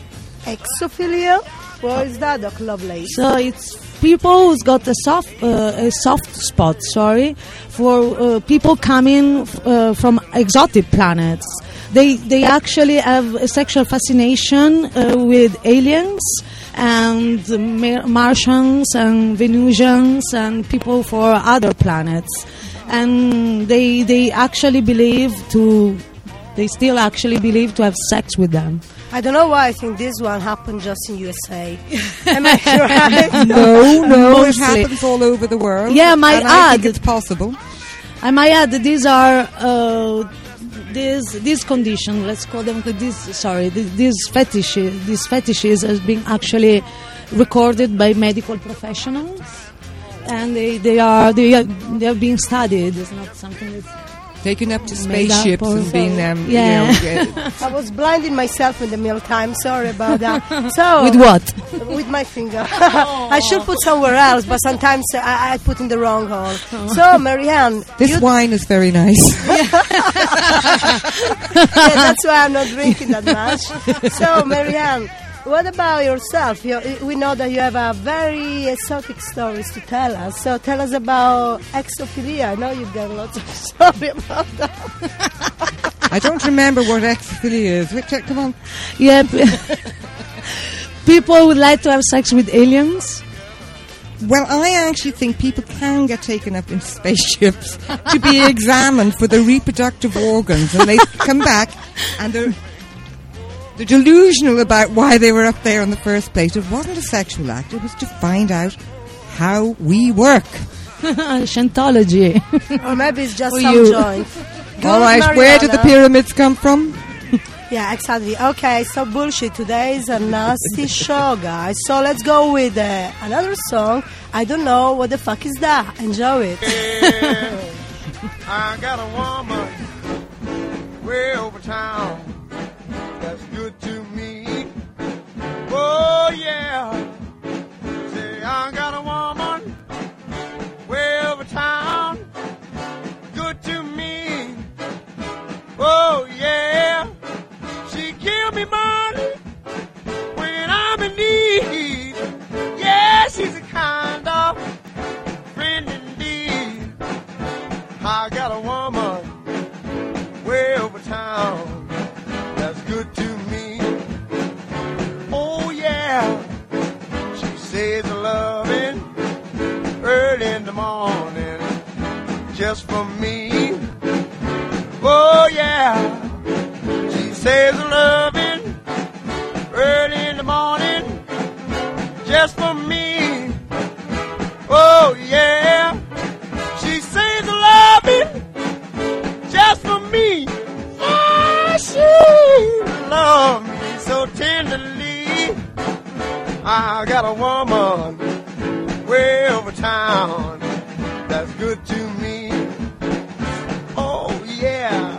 exophilia. What is that, Doc Lovelace? So it's people who's got a soft, uh, a soft spot, sorry, for uh, people coming f- uh, from exotic planets. They they actually have a sexual fascination uh, with aliens and Mar- Martians and Venusians and people for other planets, and they they actually believe to they still actually believe to have sex with them. I don't know why I think this one happened just in U S A. Am I right? No, no, it Mostly. happens all over the world. Yeah, my and I think ad. it's possible. I might add that these are uh, these these conditions. Let's call them these. Sorry, these, these fetishes. These fetishes has been actually recorded by medical professionals, and they, they are they are they are being studied. It's not something that's Taken up to made up spaceships or- and being, um, Yeah. you know, uh, I was blinding myself in the mealtime. Sorry about that. So With what? With my finger. I should put somewhere else, but sometimes uh, I, I put in the wrong hole. So, Marianne, this you- wine is very nice. yeah, that's why I'm not drinking that much. So, Marianne, what about yourself? You, we know that you have a very exotic stories to tell us. So tell us about exophilia. I know you've got lots of stories about that. I don't remember what exophilia is. Wait, check, come on. Yeah. People would like to have sex with aliens. Well, I actually think people can get taken up in spaceships to be examined for their reproductive organs, and they come back and they're, they're delusional about why they were up there in the first place. It wasn't a sexual act, it was to find out how we work. Scientology. Or maybe it's just For some you. joint. All right, Mariana. where did the pyramids come from? Yeah, exactly. Okay, so bullshit. Today is a nasty show, guys. So let's go with uh, another song. I don't know what the fuck is that. Enjoy it. Yeah, I got a woman way over town that's good to me. Oh yeah, say I got a woman way over town, good to me. Oh yeah. She give me money when I'm in need. Yeah, she's a kind of friend indeed. I got a woman way over town that's good to me. Oh yeah, she says loving early in the morning just for me. Oh yeah. Says loving early in the morning just for me. Oh yeah, she says loving just for me. Oh, she loves me so tenderly. I got a woman way over town that's good to me. Oh yeah.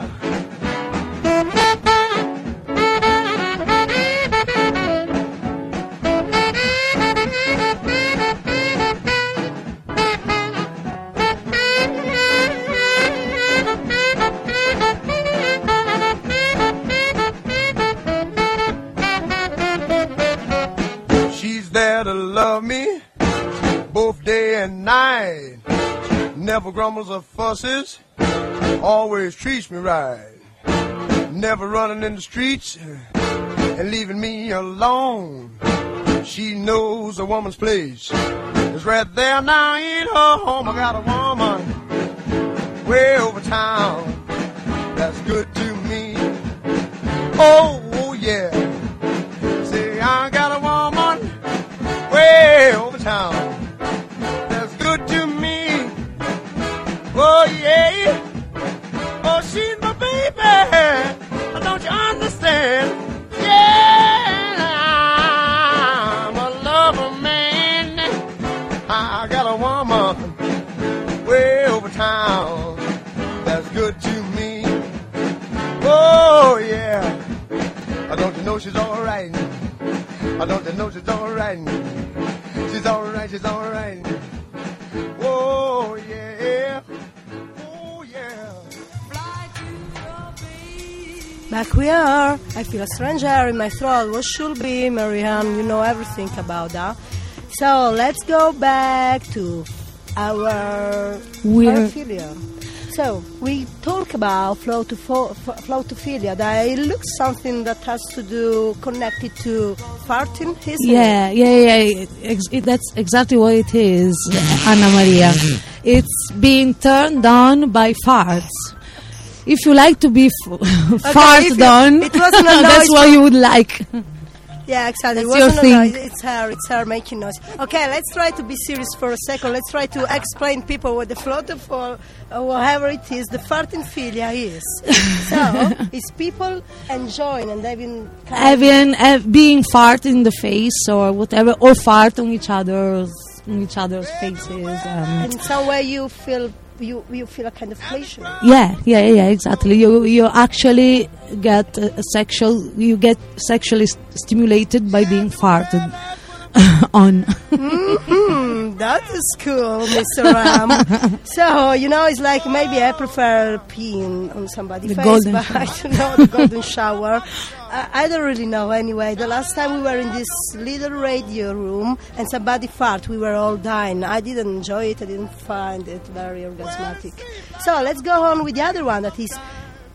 There to love me both day and night, never grumbles or fusses, always treats me right, never running in the streets and leaving me alone. She knows a woman's place is right there now in her home. I got a woman way over town that's good to me. Oh, oh yeah, say I got a woman way over town that's good to me. Oh yeah, oh she's my baby, don't you understand? Yeah, I'm a lover man. I got a woman way over town that's good to me. Oh yeah, don't you know she's alright? I don't you know she's alright? She's alright, she's alright. Oh yeah, oh yeah. Back we are. I feel a strange air in my throat. What should be, Marianne? You know everything about that. So let's go back to our paraphilia. So we talk about floatopho- floatophilia. That it looks something that has to do connected to farting, isn't Yeah, it? yeah, yeah. It, ex- it, that's exactly what it is, Anna Maria. It's being turned on by farts. If you like to be f- farted on, it wasn't a that's noise what you would like. Yeah, exactly. That's It your wasn't a thing. noise. It's her. It's her making noise. Okay, let's try to be serious for a second. Let's try to explain people what the floatophilia, or whatever it is, the farting philia is. So it's people enjoying and having kind Having uh, being fart in the face or whatever, or fart on each other's on each other's faces. Um, in some way you feel you you feel a kind of pleasure. Yeah, yeah, yeah, exactly. You you actually get a, a sexual. You get sexually st- stimulated by being farted on. Mm-hmm. That is cool, Mister Ram. So you know, it's like maybe I prefer peeing on somebody's The face, golden but I don't know the golden shower. I, I don't really know. Anyway, the last time we were in this little radio room and somebody farted, we were all dying. I didn't enjoy it. I didn't find it very orgasmatic. So let's go on with the other one. That is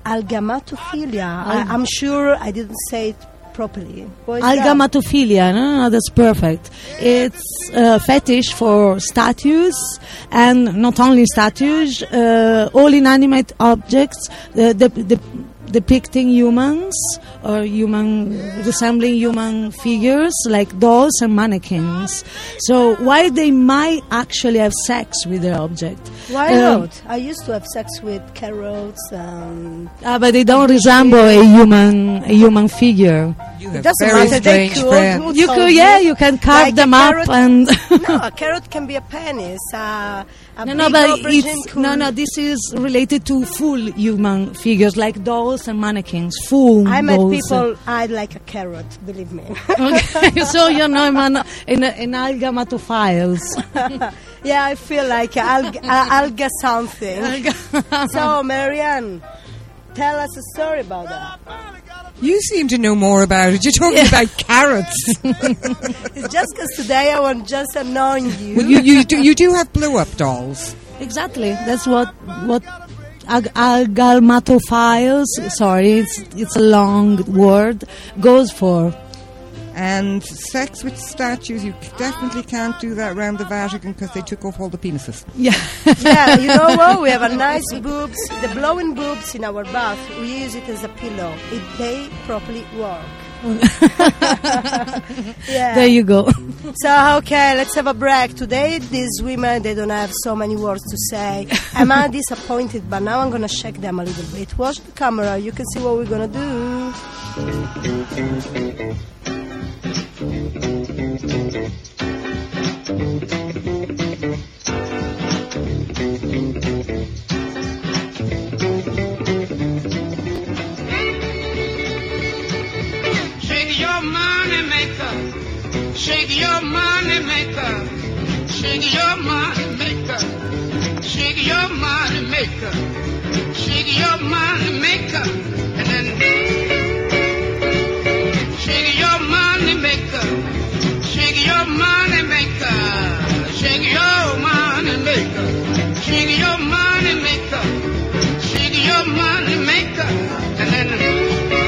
algamatophilia. I, I'm sure I didn't say it properly. What is that? Algamatophilia, no, no, that's perfect. It's a fetish for statues, and not only statues, uh, all inanimate objects, uh, the, the, depicting humans or human resembling human figures like dolls and mannequins. So why they might actually have sex with their object? Why Um, not? I used to have sex with carrots. Um, Ah, but they don't resemble a human a human figure. You it doesn't matter. They could. Who You told could, yeah, you can carve Like them a up carrot- and. No, a carrot can be a penis. Uh, a No, big no, but aubergine it's could- no, no. This is related to full human figures like dolls and mannequins. Full. I met dolls. people eyed like a carrot. Believe me. Okay, so you know, man, in in algamatophiles. Yeah, I feel like alga, uh, alga something. So, Marianne, tell us a story about that. You seem to know more about it. You're talking about carrots. It's just because today I want just annoying you. Well, you, you, do, you do have blow-up dolls. Exactly. That's what what ag- algamatophiles. Sorry, it's it's a long word. Goes for. And sex with statues, you definitely can't do that around the Vatican because they took off all the penises. Yeah. Yeah, you know what? We have a nice boobs. The blowing boobs in our bath, we use it as a pillow. It, they properly work. Yeah. There you go. So, okay, let's have a break. Today, these women, they don't have so many words to say. I'm uh, disappointed, but now I'm going to shake them a little bit. Watch the camera. You can see what we're going to do. Shake your money maker, shake your money maker, shake your money maker, shake your money maker, shake your money maker, and then shake your money maker, shake your money maker, shake your money maker, shake your money maker, shake your money maker, and then.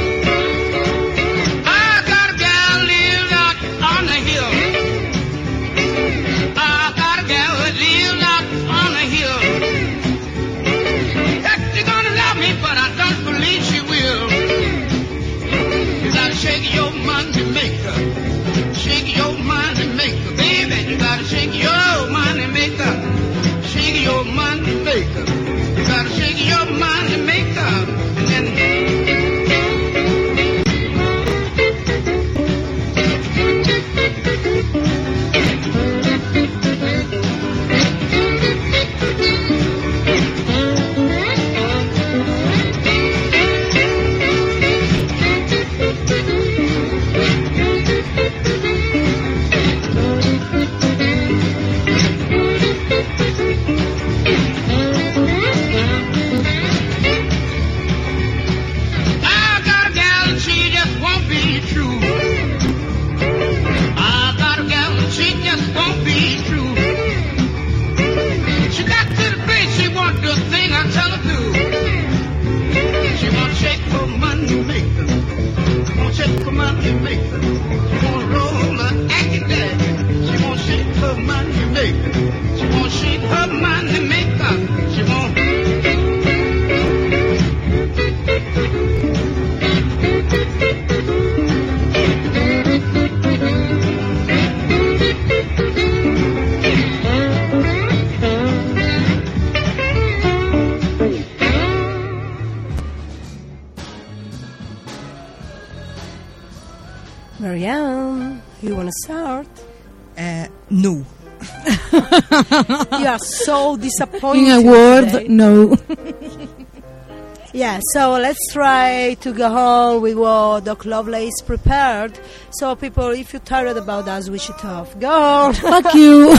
Shake your money maker, shake your money maker, baby. You gotta shake your money maker, shake your money maker. You gotta shake your money maker, and then. I got a gal and she just won't be true. I got a gal and she just won't be true. She got to the place she won't do a thing I tell her to. She won't shake her money maker. She won't shake her money maker. She won't roll her acting daddy. She won't shake her money maker. She won't shake her money maker. She won't. Marianne, you want to start? Uh, no. You are so disappointed. In a word, today. no. Yeah, so let's try to go on with what Doc Lovelace prepared. So, people, if you're tired about us, switch it off. Go on. Fuck you.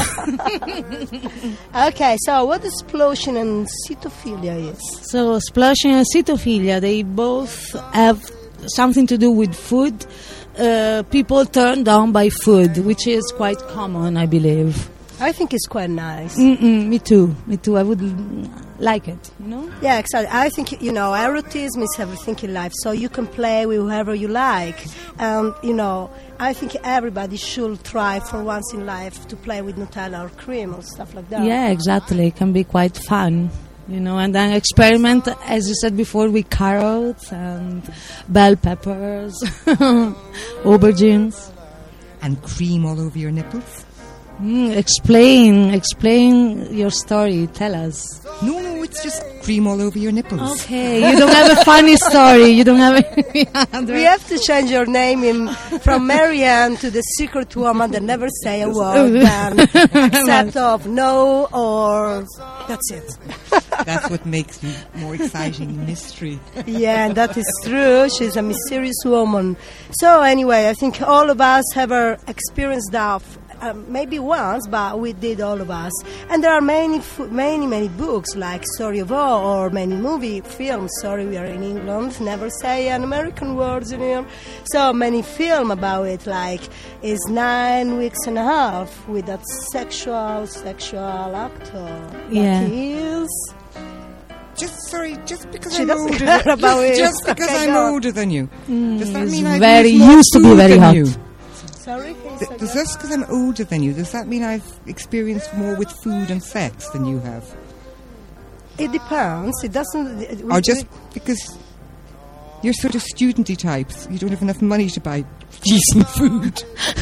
Okay, so what explosion and cytophilia is? So sploshing and cytophilia, they both have something to do with food. Uh, people turned on by food, which is quite common, I believe. I think it's quite nice. Mm-mm, me too. Me too. I would. like it, you know? Yeah, exactly. I think, you know, erotism is everything in life, so you can play with whoever you like. And, you know, I think everybody should try for once in life to play with Nutella or cream or stuff like that. Yeah, exactly. It can be quite fun, you know, and then experiment, as you said before, with carrots and bell peppers, aubergines. And cream all over your nipples? Mm, explain, explain your story. Tell us. No, no, it's just cream all over your nipples. Okay, you don't have a funny story. You don't have. A We have to change your name in, from Marianne to the secret woman that never say a word, then except of no or that's it. That's what makes you more exciting, mystery. Yeah, that is true. She's a mysterious woman. So anyway, I think all of us have uh, experienced that. Um, maybe once, but we did, all of us. And there are many, f- many, many books like Story of War or many movie films. Sorry, we are in England. Never say an American words in here. So many film about it, like is nine weeks and a half with that sexual, sexual actor. Yeah. Like he is. Just sorry, just because She I'm doesn't older, care than, about it. just because Okay, I'm go on. older than you. Mm, Does that it's mean I've very used more used to be food very than hot. you? Sorry, can you Th- say does that? this because I'm older than you? Does that mean I've experienced more with food and sex than you have, It depends. It doesn't. we- or just we- because you're sort of studenty types? You don't have enough money to buy decent food.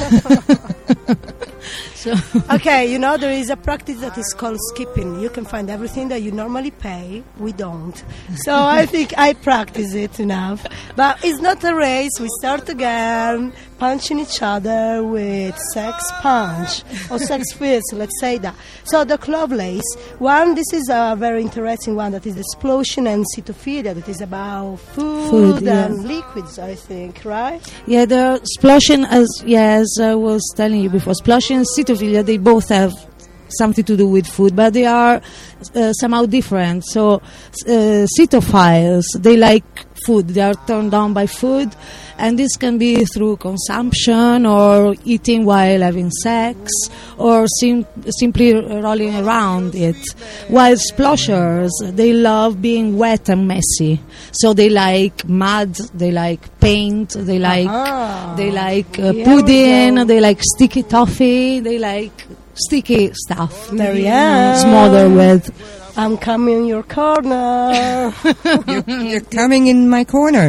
So Okay, you know, there is a practice that is called skipping. You can find everything that you normally pay. We don't. So I think I practice it enough. But it's not a race. We start again, punching each other with sex punch or sex fist, let's say that. So the Lovelace, one, this is a very interesting one, that is explosion and cytophilia, that is about food, Food, yeah. and liquids, I think, right? yeah, the splosion, as yeah, as I was telling you before, splosion and cytophilia, they both have something to do with food, but they are uh, somehow different. So, uh, cytophiles, they like food. They are turned on by food, and this can be through consumption or eating while having sex or sim- simply rolling around it. While sploshers, they love being wet and messy. So they like mud, they like paint, they like Ah. they like uh, Here we pudding, go. they like sticky toffee, they like sticky stuff. Marianne. Smother with. I'm coming in your corner. you're, you're coming in my corner.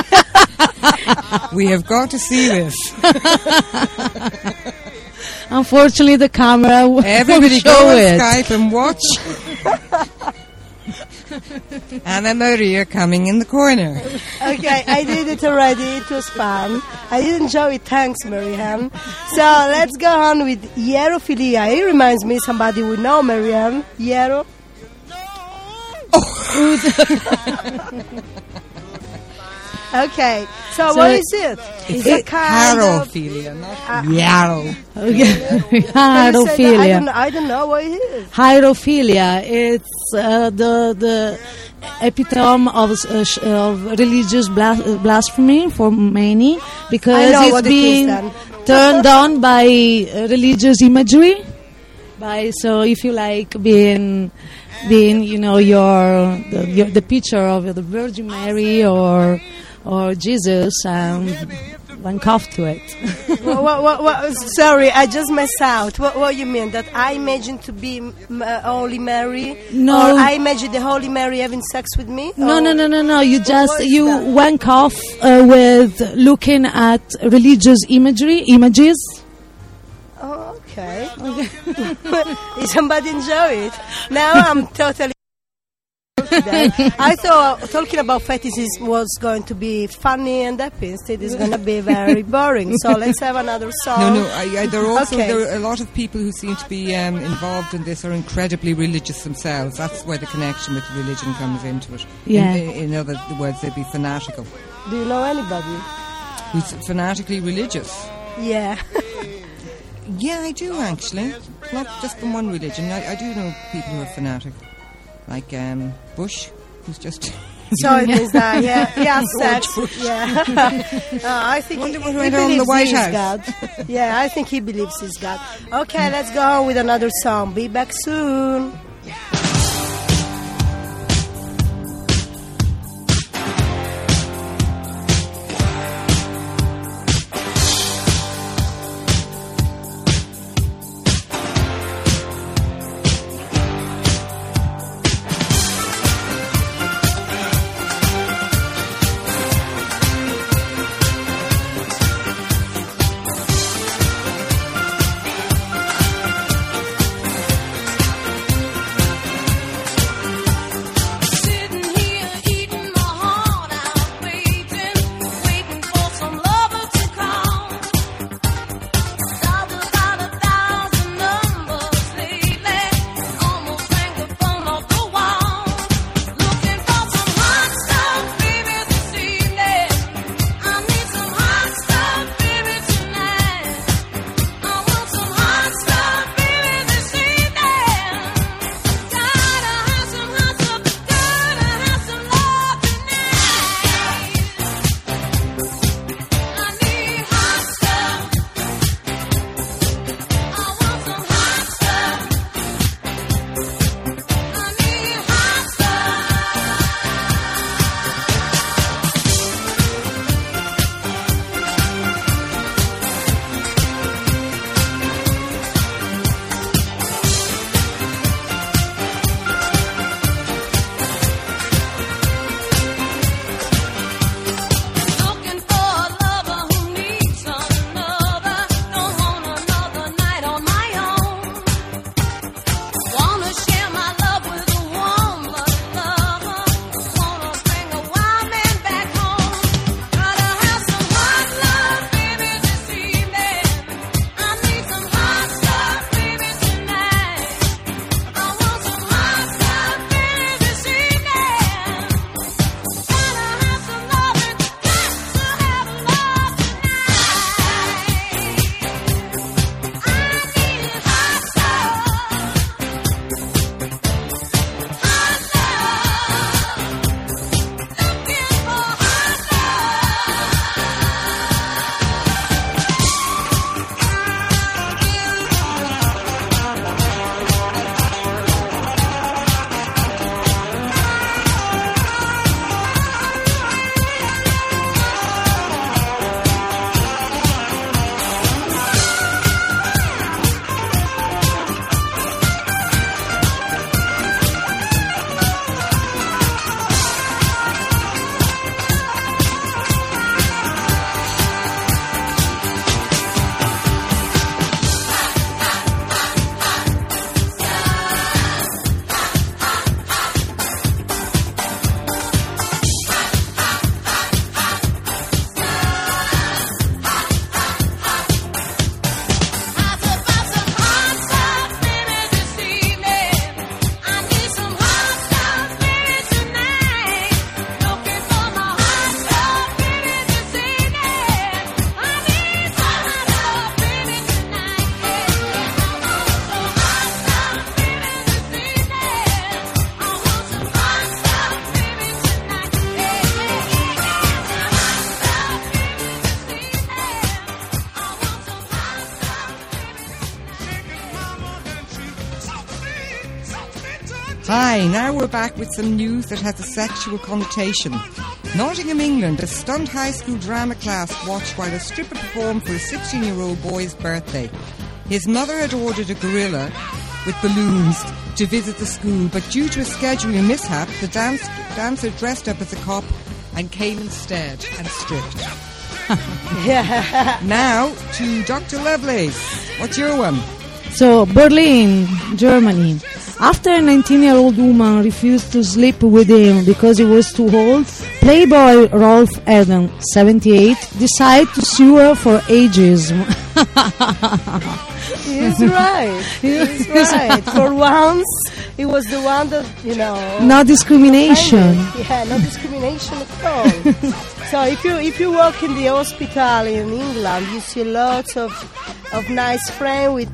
We have got to see this. Unfortunately, the camera won't Everybody show go on it. Skype and watch. Anna Maria coming in the corner. Okay, I did it already. It was fun. I did enjoy it. Thanks, Marianne. So let's go on with hierophilia. It reminds me somebody we know, Marianne. Hiero. Okay, so, So what is it? It's a kind of... Harophilia, not Uh, Yarrow. Can you say that? I Hierophilia. don't, I don't know what it is. Hierophilia. It's uh, the the epitome of uh, sh- of religious blas- uh, blasphemy for many, because I know it's what it is being then. turned on by uh, religious imagery. By so, if you like being being you know your the, your, the picture of the Virgin Mary or or Jesus and wank off to it. what, what, what, what, sorry, I just messed out. What, what you mean? That I imagine to be m- uh, Holy Mary? No. Or I imagine the Holy Mary having sex with me? No, Or- no, no, no, no. You just what is you that? wank off uh, with looking at religious imagery, images. Oh, okay. Did somebody enjoy it? Now I'm totally... today. I thought talking about fetishes was going to be funny and happy. Instead, it's going to be very boring. So let's have another song. No, no. I, I, there are also Okay. there are a lot of people who seem to be um, involved in this are incredibly religious themselves. That's where the connection with religion comes into it. Yeah. In, in other words, they'd be fanatical. Do you know anybody? Who's fanatically religious? Yeah. Yeah, I do actually. Not just from one religion. I, I do know people who are fanatic, like um, Bush, who's just. So it means that, yeah, he has George sex. Bush. Yeah. uh, I think Wonder he, what he went on in believes the White he's House. God. Yeah, I think he believes he's God. Okay, let's go on with another song. Be back soon. Hi, now we're back with some news that has a sexual connotation. Nottingham, England, a stunned high school drama class watched while a stripper performed for a sixteen-year-old boy's birthday. His mother had ordered a gorilla with balloons to visit the school, but due to a scheduling mishap, the dance, dancer dressed up as a cop and came instead and stripped. Yeah. Now to Doctor Lovelace. What's your one? So, Berlin, Germany. After a nineteen-year-old woman refused to sleep with him because he was too old, Playboy Rolf Eden, seventy-eight, decided to sue her for ageism. He's right. He's right. For once, he was the one that, you know... No discrimination. Yeah, no discrimination at all. So if you if you walk in the hospital in England, you see lots of, of nice friends with...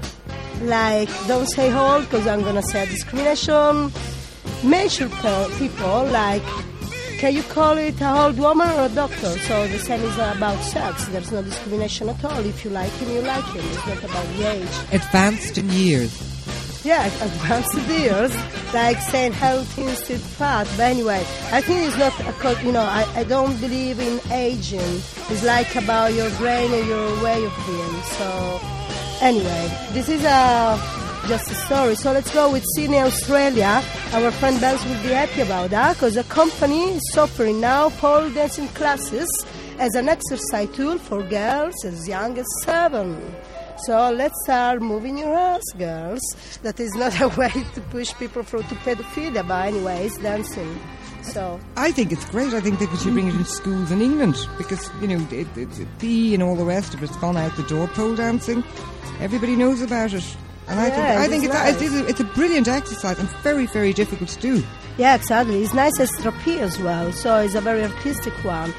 Like, don't say old, because I'm going to say discrimination. Mature people, like, can you call it a old woman or a doctor? So the same is about sex. There's no discrimination at all. If you like him, you like him. It's not about the age. Advanced in years. Yeah, advanced years, like saying healthy instead fat. But anyway, I think it's not, a co- you know, I, I don't believe in aging. It's like about your brain and your way of being. So... Anyway, this is a, just a story. So let's go with Sydney, Australia. Our friend Benz will be happy about that because the company is offering now pole dancing classes as an exercise tool for girls as young as seven. So let's start moving your ass, girls. That is not a way to push people through to pedophilia, but anyway, it's dancing. So I think it's great. I think they should bring it in schools in England because, you know, it, it, it, P E and all the rest of it's gone out the door. Pole dancing, everybody knows about it. And I yeah, think, I think it's, nice. it's, a, it's a brilliant exercise and very, very difficult to do. Yeah, exactly. It's nice as therapy as well. So it's a very artistic one.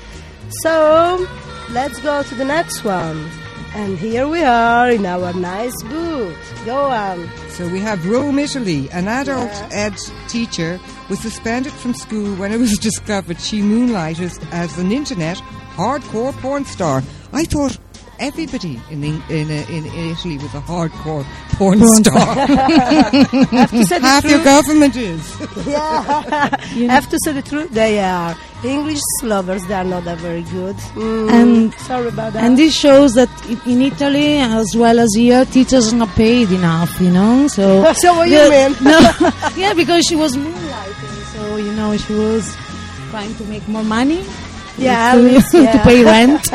So let's go to the next one. And here we are in our nice booth. Go on. So we have Rome, Italy. An adult Yeah. ed teacher was suspended from school when it was discovered she moonlighted as an internet hardcore porn star. I thought everybody in in, in, in Italy was a hardcore porn, Porn star. Have to say the Half your truth. government is. Yeah. You know- Have to say the truth. They are. English lovers, they are not that very good. Mm, And sorry about that. and this shows that i- in Italy as well as here, teachers are not paid enough, you know. So So what you the- mean? No, yeah, because she was moonlighting, so you know she was trying to make more money. Yeah, to, at least, to yeah. pay rent.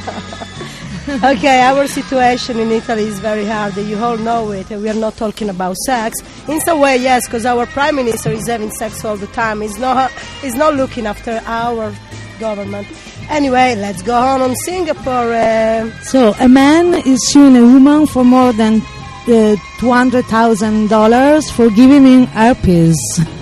Okay, our situation in Italy is very hard. You all know it. We are not talking about sex. In some way, yes, because our prime minister is having sex all the time. He's not, he's not looking after our government. Anyway, let's go on on Singapore. Uh, So a man is suing a woman for more than uh, two hundred thousand dollars for giving him herpes.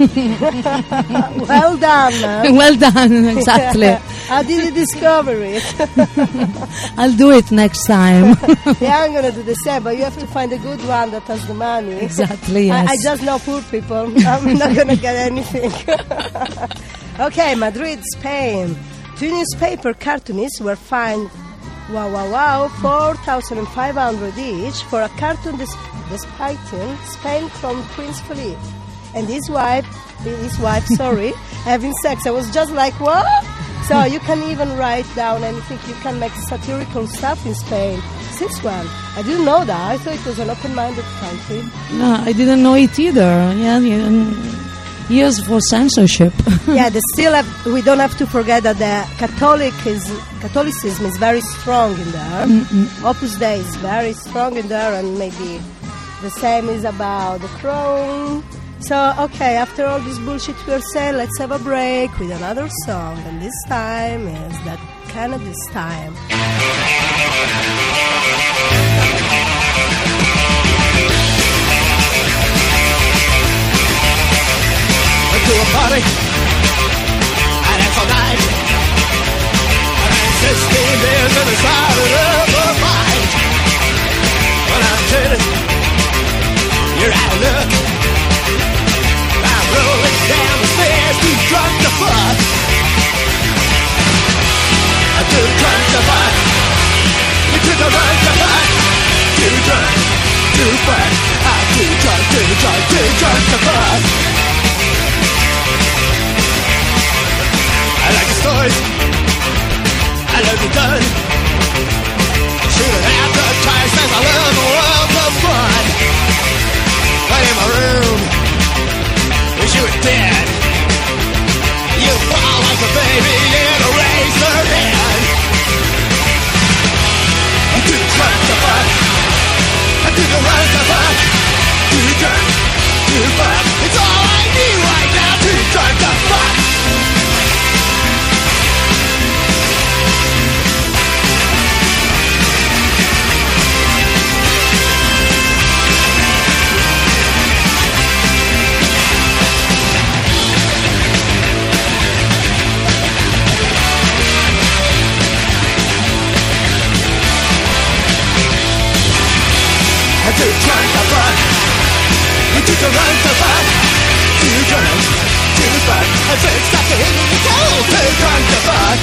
well done, man. Well done, exactly. How did you discover it? I'll do it next time. Yeah, I'm going to do the same, but you have to find a good one that has the money. Exactly, I, yes. I just know poor people. I'm not going to get anything. Okay, Madrid, Spain. Two newspaper cartoonists were fined, wow, wow, wow, four thousand five hundred each for a cartoon dis- depicting Spain from Prince Philip and his wife, his wife, sorry, having sex. I was just like, what? So you can even write down anything. You can make satirical stuff in Spain. Since when? I didn't know that. I thought it was an open-minded country. No, I didn't know it either. Yeah, yeah. Years for censorship. Yeah, they still have. We don't have to forget that the Catholic is Catholicism is very strong in there. Mm-mm. Opus Dei is very strong in there, and maybe the same is about the crown. So, okay, after all this bullshit we're saying, let's have a break with another song, and this time is that Kennedy's time. To a party, and it's all night. And I'm sixteen beers and it's started up a fight. When I'm turning, you're out of luck. I'm rolling down the stairs, too drunk to fuck. I'm too drunk to fuck. You took a run to fuck. Too drunk to fuck. I'm too drunk, too drunk, too drunk to fuck. fun. Should have advertised as I love the world of fun. Right in my room, wish you were dead. You fall like a baby in a razor head. I do the front to fuck. I do the run to fuck. Do the drunk to fuck. It's all I need right now. Do the drunk to fuck. I do drunk to fuck. I do the run to fuck. Too drunk to fuck. I said stop the hit and go. Too drunk to fuck.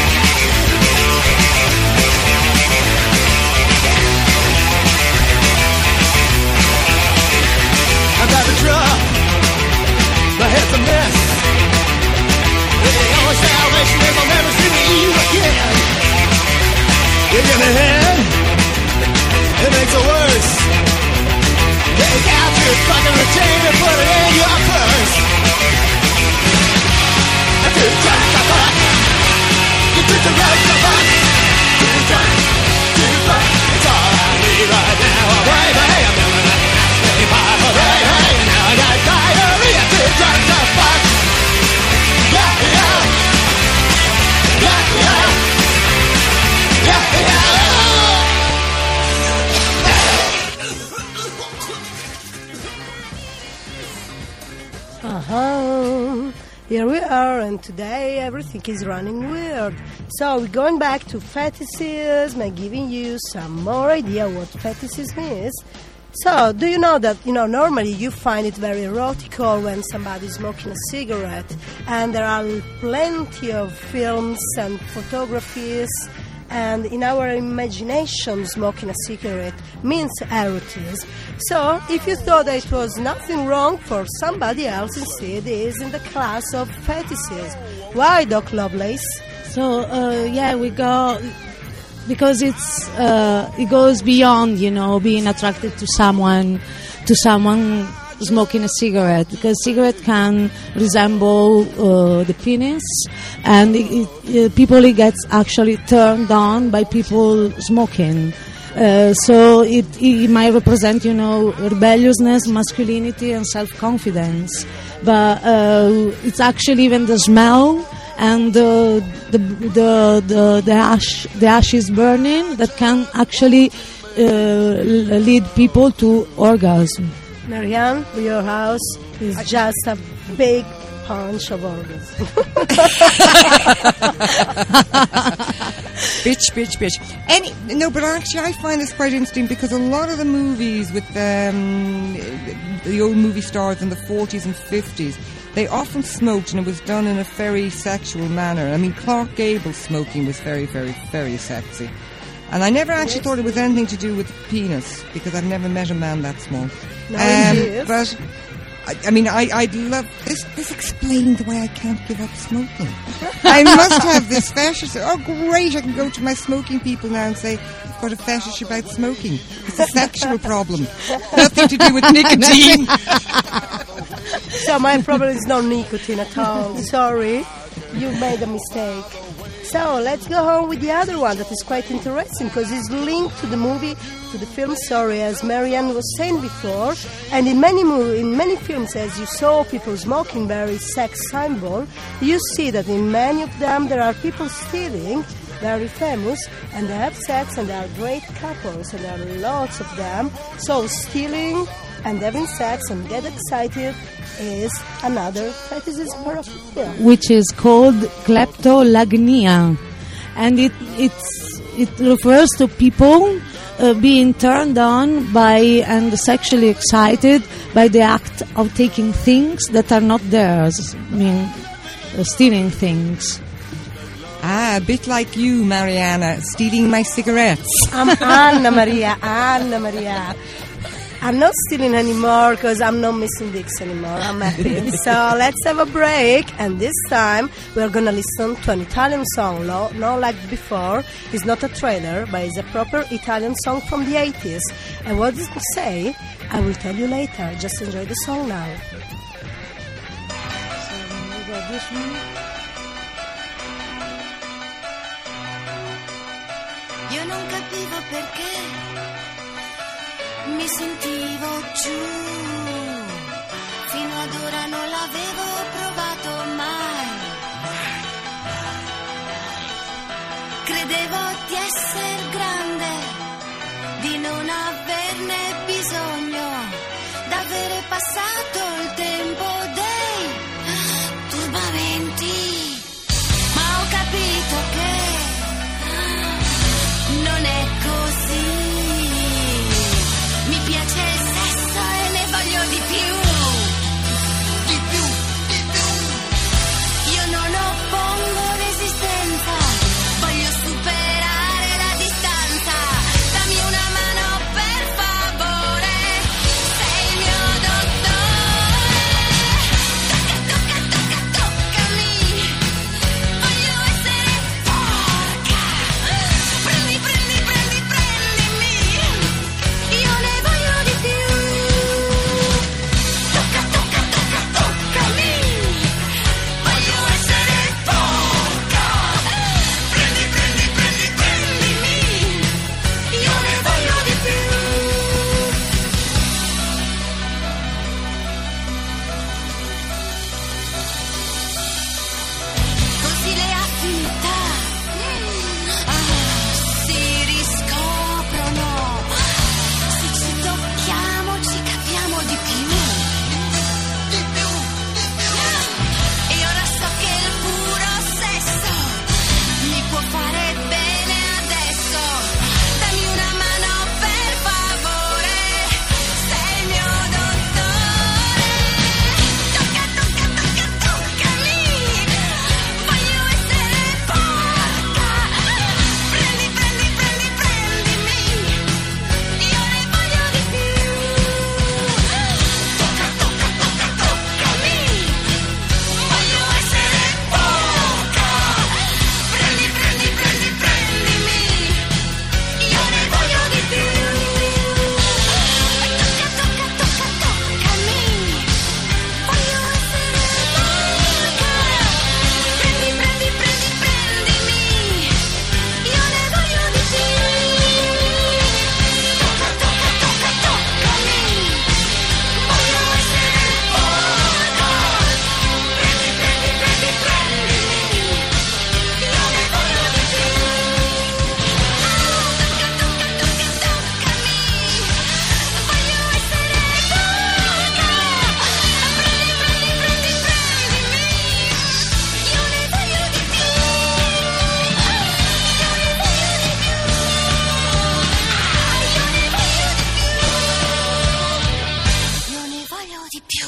I'm having trouble. My head's a mess. The only salvation is I'll never see you again. You give me head. It makes it worse. Take out your fucking routine and put it in your purse. I do drunk to fuck. You do the right to fuck. Do drunk to fuck. It's all I need right now. Oh, baby, I'm doing that nasty pop. Oh, baby, now I got diarrhea. Do drunk to fuck. Yeah, yeah. Yeah, yeah. Yeah, yeah. Uh-huh. Here we are, and today everything is running weird. So we're going back to fetishism and giving you some more idea what fetishism is. So, do you know that, you know, normally you find it very erotical when somebody is smoking a cigarette, and there are plenty of films and photographies, and in our imagination, smoking a cigarette means erotism. So, if you thought that it was nothing wrong for somebody else, instead it is in the class of fetishism. Why, Doc Lovelace? So, uh, yeah, we go... Because it's uh, it goes beyond, you know, being attracted to someone, to someone smoking a cigarette. Because cigarette can resemble uh, the penis, and it, it, uh, people it gets actually turned on by people smoking. Uh, so it, it might represent, you know, rebelliousness, masculinity, and self-confidence. But uh, it's actually even the smell and uh, the the the the ash the ashes burning that can actually uh, lead people to orgasm. Marianne, your house is just a big punch of orgasm. bitch, bitch, bitch. Any no, but actually, I find this quite interesting because a lot of the movies with um, the old movie stars in the forties and fifties. They often smoked, and it was done in a very sexual manner. I mean, Clark Gable's smoking was very, very, very sexy. And I never actually yes. thought it was anything to do with the penis, because I've never met a man that small. No, um, but, I, I mean, I, I'd love... This This explains why I can't give up smoking. I must have this fetish. Oh, great, I can go to my smoking people now and say, I've got a fetish about smoking. It's a sexual problem. Nothing to do with nicotine. So my problem is no nicotine at all. Sorry, you made a mistake. So let's go on with the other one that is quite interesting because it's linked to the movie, to the film. Sorry, as Marianne was saying before, and in many mo- in many films, as you saw people smoking very sex symbol, you see that in many of them there are people stealing, very famous, and they have sex, and they are great couples, and there are lots of them. So stealing and having sex and get excited is another fetishism paraphilia, which is called kleptolagnia, and it it's it refers to people uh, being turned on by and sexually excited by the act of taking things that are not theirs. I mean, uh, stealing things. Ah, a bit like you, Mariana, stealing my cigarettes. I'm Anna Maria, Anna Maria. I'm not stealing anymore because I'm not missing dicks anymore. I'm happy. So let's have a break, and this time we're gonna listen to an Italian song. No, not like before. It's not a trailer, but it's a proper Italian song from the eighties. And what does it say? I will tell you later. Just enjoy the song now. So we got this one. Io non capivo perché mi sentivo giù, fino ad ora non l'avevo provato mai. Credevo di essere grande, di non averne bisogno, d'avere passato il tempo dei turbamenti, ma ho capito che non è così. Mi piace il sesso e ne voglio di più. Di più, di più. Io non oppongo resistenza, voglio superare la distanza. Dammi una mano per favore, sei il mio dottore. Tocca, tocca, tocca, toccami. Voglio essere porca. Prendi, prendi, prendi, prendimi. Io ne voglio di più. Tocca, tocca, tocca, toccami. Voglio essere porca. Prendi, prendi, prendi, prendimi. Io ne voglio di più. Così le affinità ah, si riscoprono. Se ci tocchiamo ci capiamo di più. Di più, di più. E ora so che il puro sesso mi può fare bene adesso. Dammi una mano per favore, sei il mio dottore. Tocca, tocca, tocca, toccami. Voglio essere porca. Prendi, prendi, prendi, prendimi. Io ne voglio di più. Tocca, tocca, tocca, toccami. Voglio essere porca. Prendi, prendi, prendi, prendimi. Io ne voglio di più. Tocca, tocca, tocca, toccami. Voglio essere porca. Prendi, prendi, prendi, prendimi. Io ne voglio di più. Tocca, tocca, tocca, toccami. Voglio essere porca. Prendi, prendi, prendi, prendimi. Io ne voglio di più. Tocca, tocca, tocca, toccami. Voglio essere porca. Prendi, prendi, prendi, prendimi. Io ne voglio di più. Io ne voglio di più. Io ne voglio di più.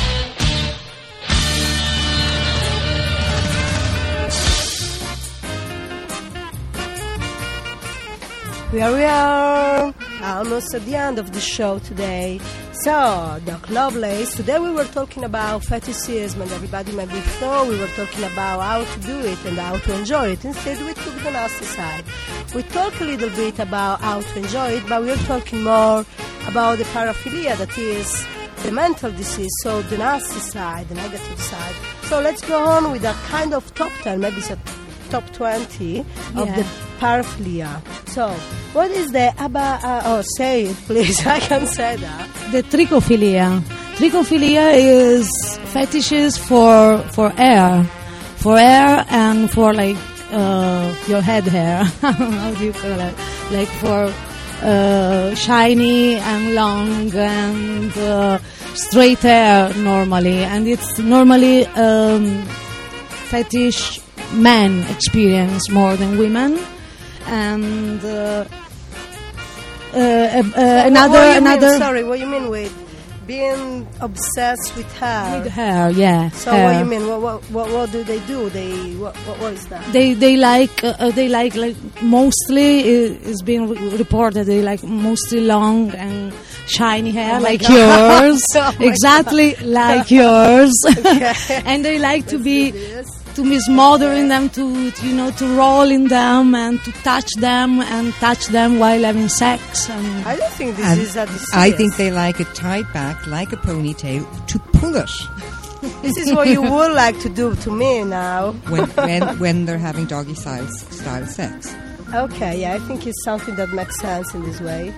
Here we are, almost at the end of the show today. So, Doc Lovelace, today we were talking about fetishism, and everybody maybe thought we were talking about how to do it and how to enjoy it. Instead, we took the nasty side. We talked a little bit about how to enjoy it, but we're talking more about the paraphilia, that is the mental disease, so the nasty side, the negative side. So let's go on with a kind of top ten, maybe it's a top twenty of Yeah. the paraphilia. So, what is the aba? Uh, oh, say it, please. I can say that. The trichophilia. Trichophilia is fetishes for for hair, for hair and for like uh, your head hair. How do you call it? Like for uh, shiny and long and uh, straight hair normally, and it's normally um, fetish men experience more than women. And uh, uh, uh, So another what do you mean- another sorry, what you mean with being obsessed with hair. With hair, yeah. So hair. what do you mean? What, what what what do they do? They what what, what is that? They they like uh, they like like mostly uh, it's been re- reported they like mostly long and shiny hair Oh my like God. yours, Oh my exactly God. like yours, Okay. and they like to be to be smothering them, to, to you know to roll in them and to touch them and touch them while having sex. And I don't think this And is that I think they like it tied back like a ponytail to pull it this is what you would like to do to me now. when when, when they're having doggy style, style sex. Okay, yeah, I think it's something that makes sense in this way.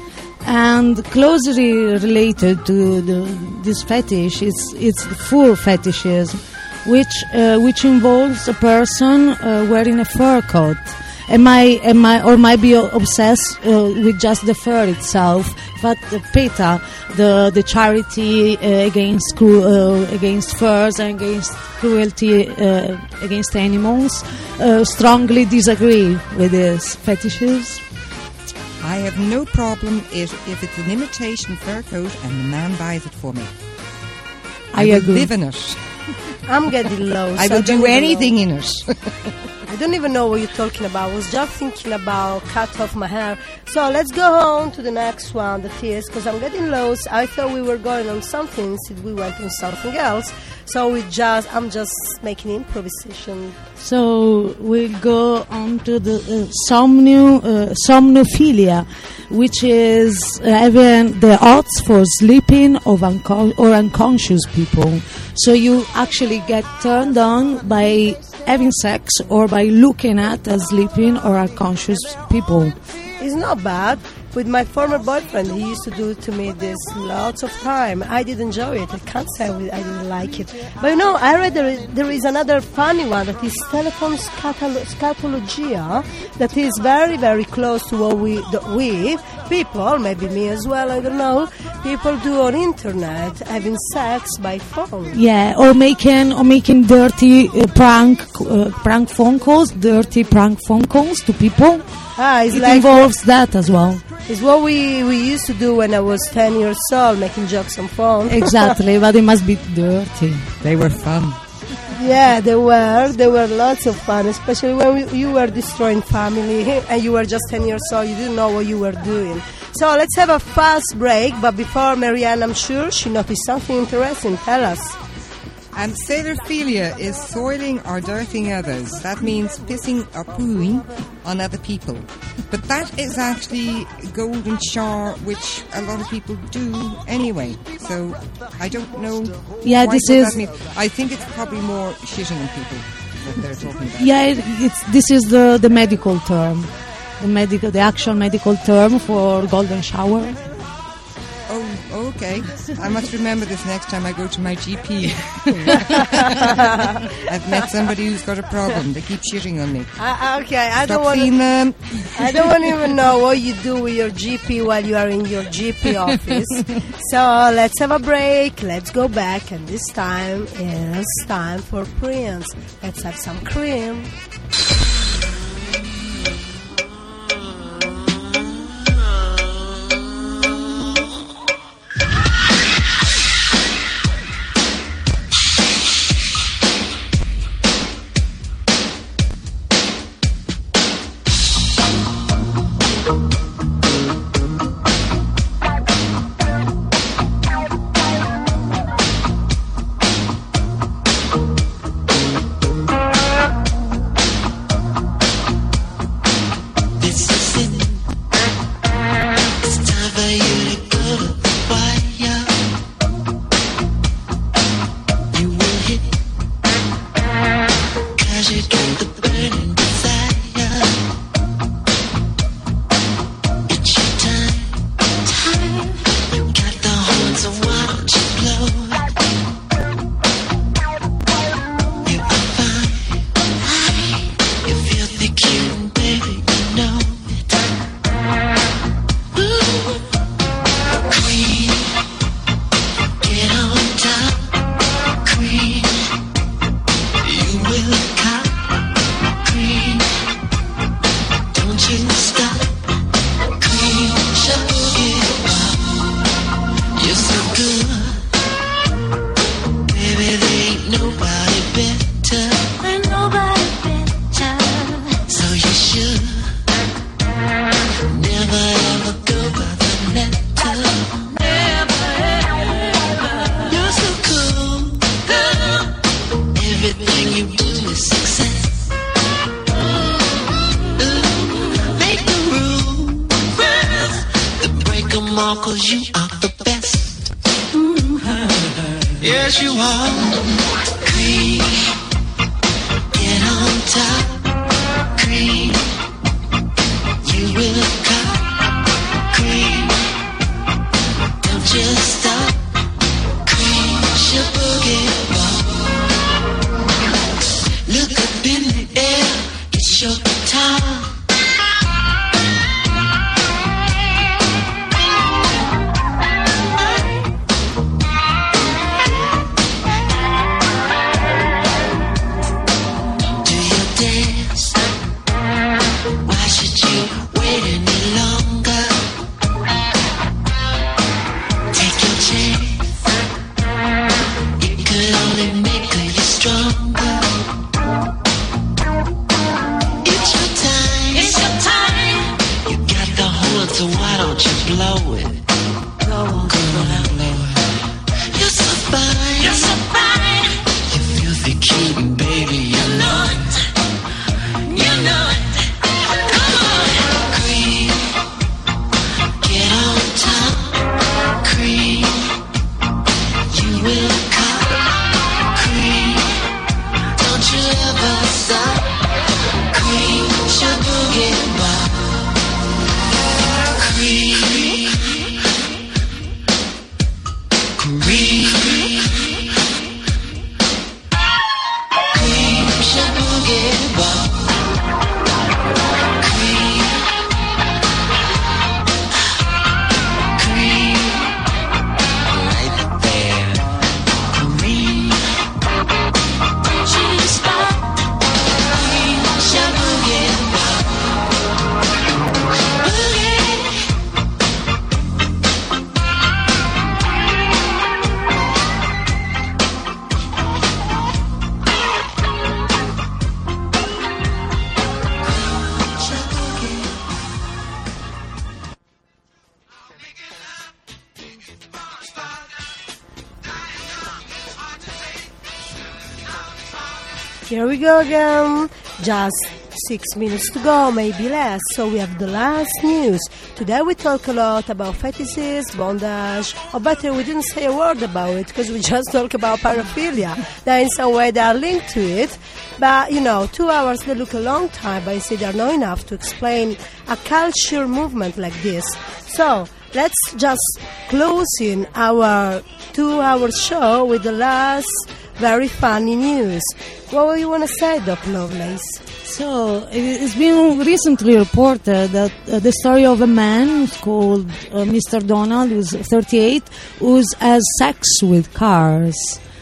And closely related to the, this fetish, it's it's the fur fetishism, which uh, which involves a person uh, wearing a fur coat. Am I am I or might be obsessed uh, with just the fur itself? But uh, PETA, the the charity uh, against cru- uh, against furs and against cruelty uh, against animals, uh, strongly disagree with this fetishes. I have no problem if, if it's an imitation fur coat and the man buys it for me. I I will agree. live in it. I'm getting low. I so will don't do even anything know. in it. I don't even know what you're talking about. I was just thinking about cut off my hair. So let's go on to the next one, that is, because I'm getting lost. I thought we were going on something, instead we went on something else. So we just, I'm just making improvisation. So we'll go on to the uh, somno, uh, somnophilia, which is uh, having the odds for sleeping of unco- or unconscious people. So you actually get turned on by having sex or by looking at as sleeping or unconscious people. It's not bad. With my former boyfriend, he used to do it to me this lots of time. I did enjoy it. I can't say I didn't like it. But you know, I read there is, there is another funny one that is telephone scatolo- scatologia, that is very, very close to what we, that we, people, maybe me as well, I don't know, people do on internet, having sex by phone. Yeah, or making or making dirty uh, prank uh, prank phone calls, dirty prank phone calls to people. Ah, it's it like involves that as well. It's what we, we used to do when I was ten years old, making jokes on phone. Exactly, but it must be dirty. They were fun. Yeah, they were. There were lots of fun, especially when we, you were destroying family and you were just ten years old. You didn't know what you were doing. So let's have a fast break. But before Marianne, I'm sure she noticed something interesting. Tell us. And sailorphilia is soiling or dirtying others. That means pissing or pooing on other people. But that is actually golden shower, which a lot of people do anyway. So I don't know. Yeah, quite this what is- that means. I think it's probably more shitting on people that they're talking about. Yeah, it, it's this is the, the medical term, the medical, the actual medical term for golden shower. Oh, okay. I must remember this next time I go to my G P. I've met somebody who's got a problem. They keep shitting on me. I, okay, I Stop don't want. seeing them. I don't want to even know what you do with your G P while you are in your G P office. So let's have a break. Let's go back, and this time is time for Prince. Let's have some cream. Yes, you are. Cream, get on top. Cream, you will cop. Cream, don't just stop. Cream, she'll boogie wop. Look up in the air, it's your time. So why don't you blow it? Go on, go on, blow it. You're so fine, you're so fine. You filthy cute and baby, you know it. You know it. Come on, cream, get on top. Cream, you will cop. Cream, don't you ever stop. Cream, she'll boogie bop. Cream, cream, cream, shampoo, get bop. Cream, cream, right there. Cream, G-spot. Cream, shampoo, get bop. Here we go again. Just six minutes to go, maybe less. So we have the last news. Today we talk a lot about fetishes, bondage, or better, we didn't say a word about it because we just talk about paraphilia. That in some way they are linked to it. But, you know, two hours, they look a long time, but I say they are not enough to explain a culture movement like this. So let's just close in our two-hour show with the last very funny news. What do you want to say, Doc Lovelace? So, it's been recently reported that uh, the story of a man called uh, Mister Donald, who's thirty-eight, who has sex with cars.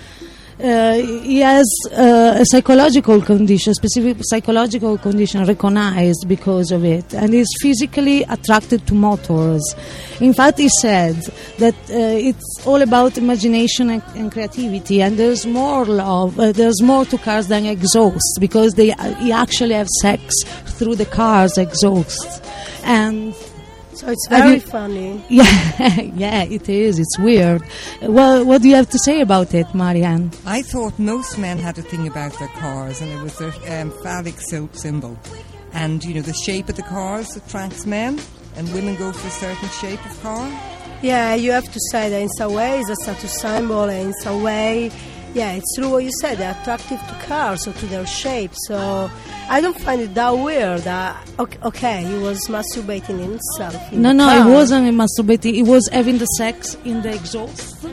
Uh, he has uh, a psychological condition, specific psychological condition recognized because of it, and is physically attracted to motors. In fact, he said that uh, it's all about imagination and, and creativity, and there's more love, uh, there's more to cars than exhaust, because they uh, he actually have sex through the car's exhaust. And so it's very you, funny. Yeah, yeah, it is. It's weird. Well, what do you have to say about it, Marianne? I thought most men had a thing about their cars, and it was their um, phallic symbol. And, you know, the shape of the cars attracts men, and women go for a certain shape of car. Yeah, you have to say that in some way it's a status symbol, and in some way, yeah, it's true what you said. They're attractive to cars or to their shape. So I don't find it that weird. Uh, okay, okay, he was masturbating himself. In no, the no, car. he wasn't masturbating. He was having the sex in the exhaust.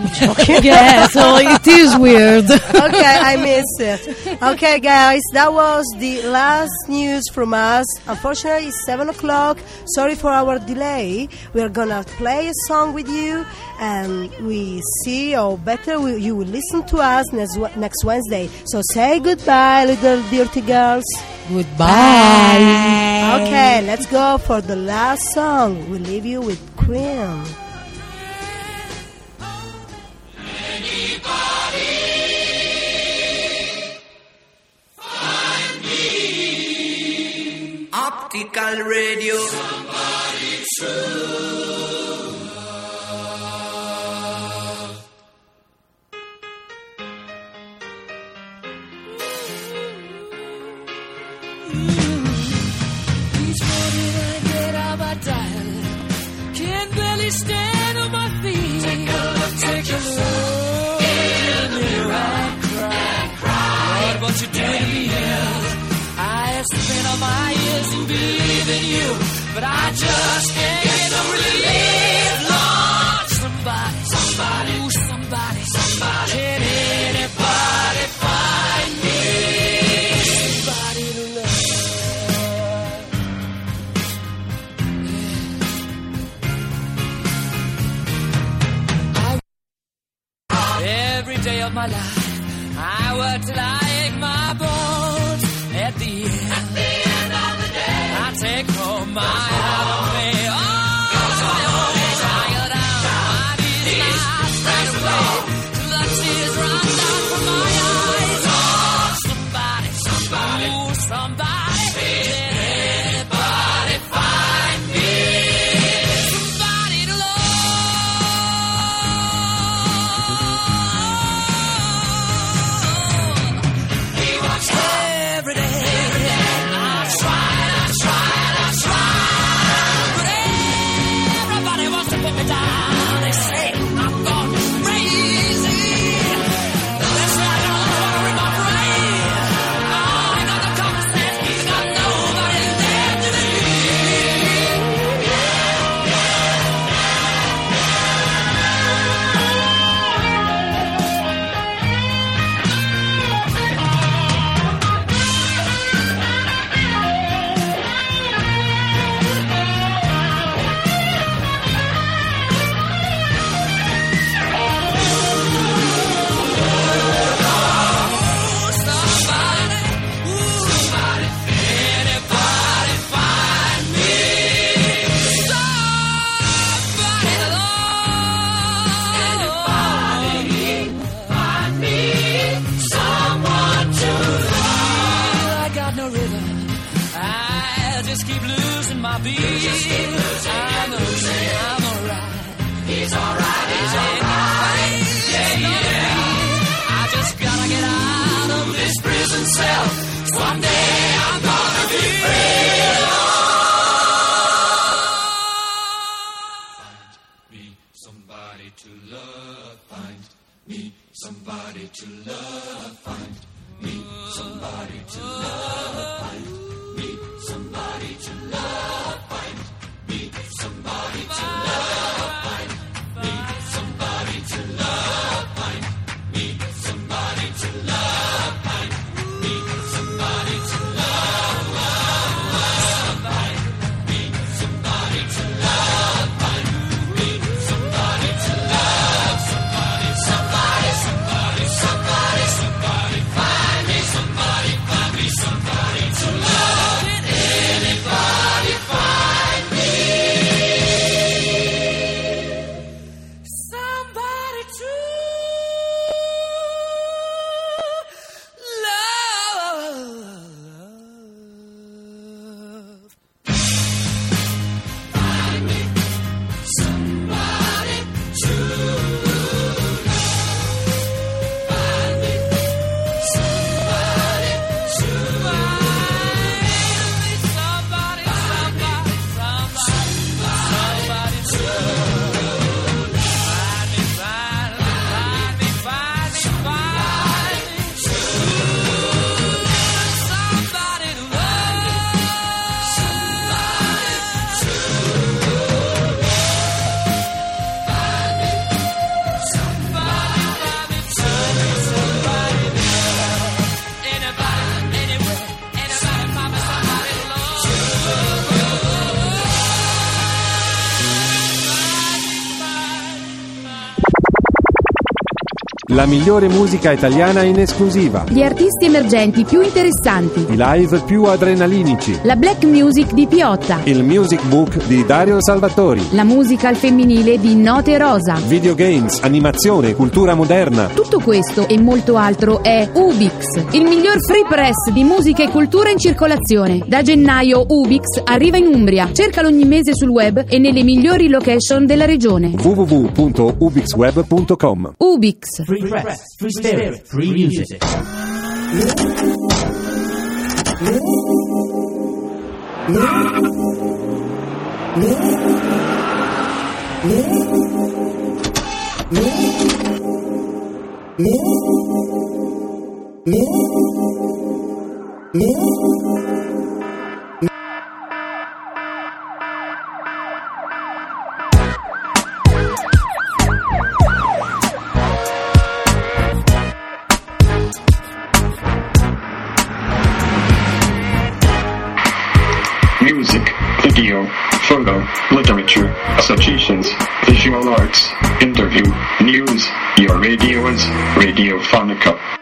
Yeah, so it is weird. Okay, I missed it. Okay, guys, that was the last news from us. Unfortunately, it's seven o'clock. Sorry for our delay. We are gonna play a song with you, and we see, or better, we, you will listen to us next, next Wednesday. So say goodbye, little dirty girls. Goodbye. Okay, let's go for the last song. We leave you with Cream. Optical radio. Somebody true. Each morning I get out my diet, can't barely stand on my feet. Take a look, take a look. what you do to me. I have spent all my years in believing you, but I just can't get no relief. Lord, somebody, somebody, ooh, somebody, somebody, can anybody find me somebody to love? Yeah. Every day of my life, I work till I ache my bones. At the end, at the end of the day, I take home my heart of me. Oh, my own, tired out, my knees now straight away. The tears run down from my eyes. Oh, somebody, somebody, ooh, somebody, can anybody find me somebody to love? He wants every day. La migliore musica italiana in esclusiva. Gli artisti emergenti più interessanti. I live più adrenalinici. La black music di Piotta. Il music book di Dario Salvatori. La musica al femminile di Note Rosa. Videogames, animazione, cultura moderna. Tutto questo e molto altro è Ubix, il miglior free press di musica e cultura in circolazione. Da gennaio Ubix arriva in Umbria. Cercalo ogni mese sul web e nelle migliori location della regione. w w w punto ubixweb punto com. Ubix. Free press, free spirit, free music. Music, video, photo, literature, suggestions, visual arts, interview, news. Your radio is Radiophonica.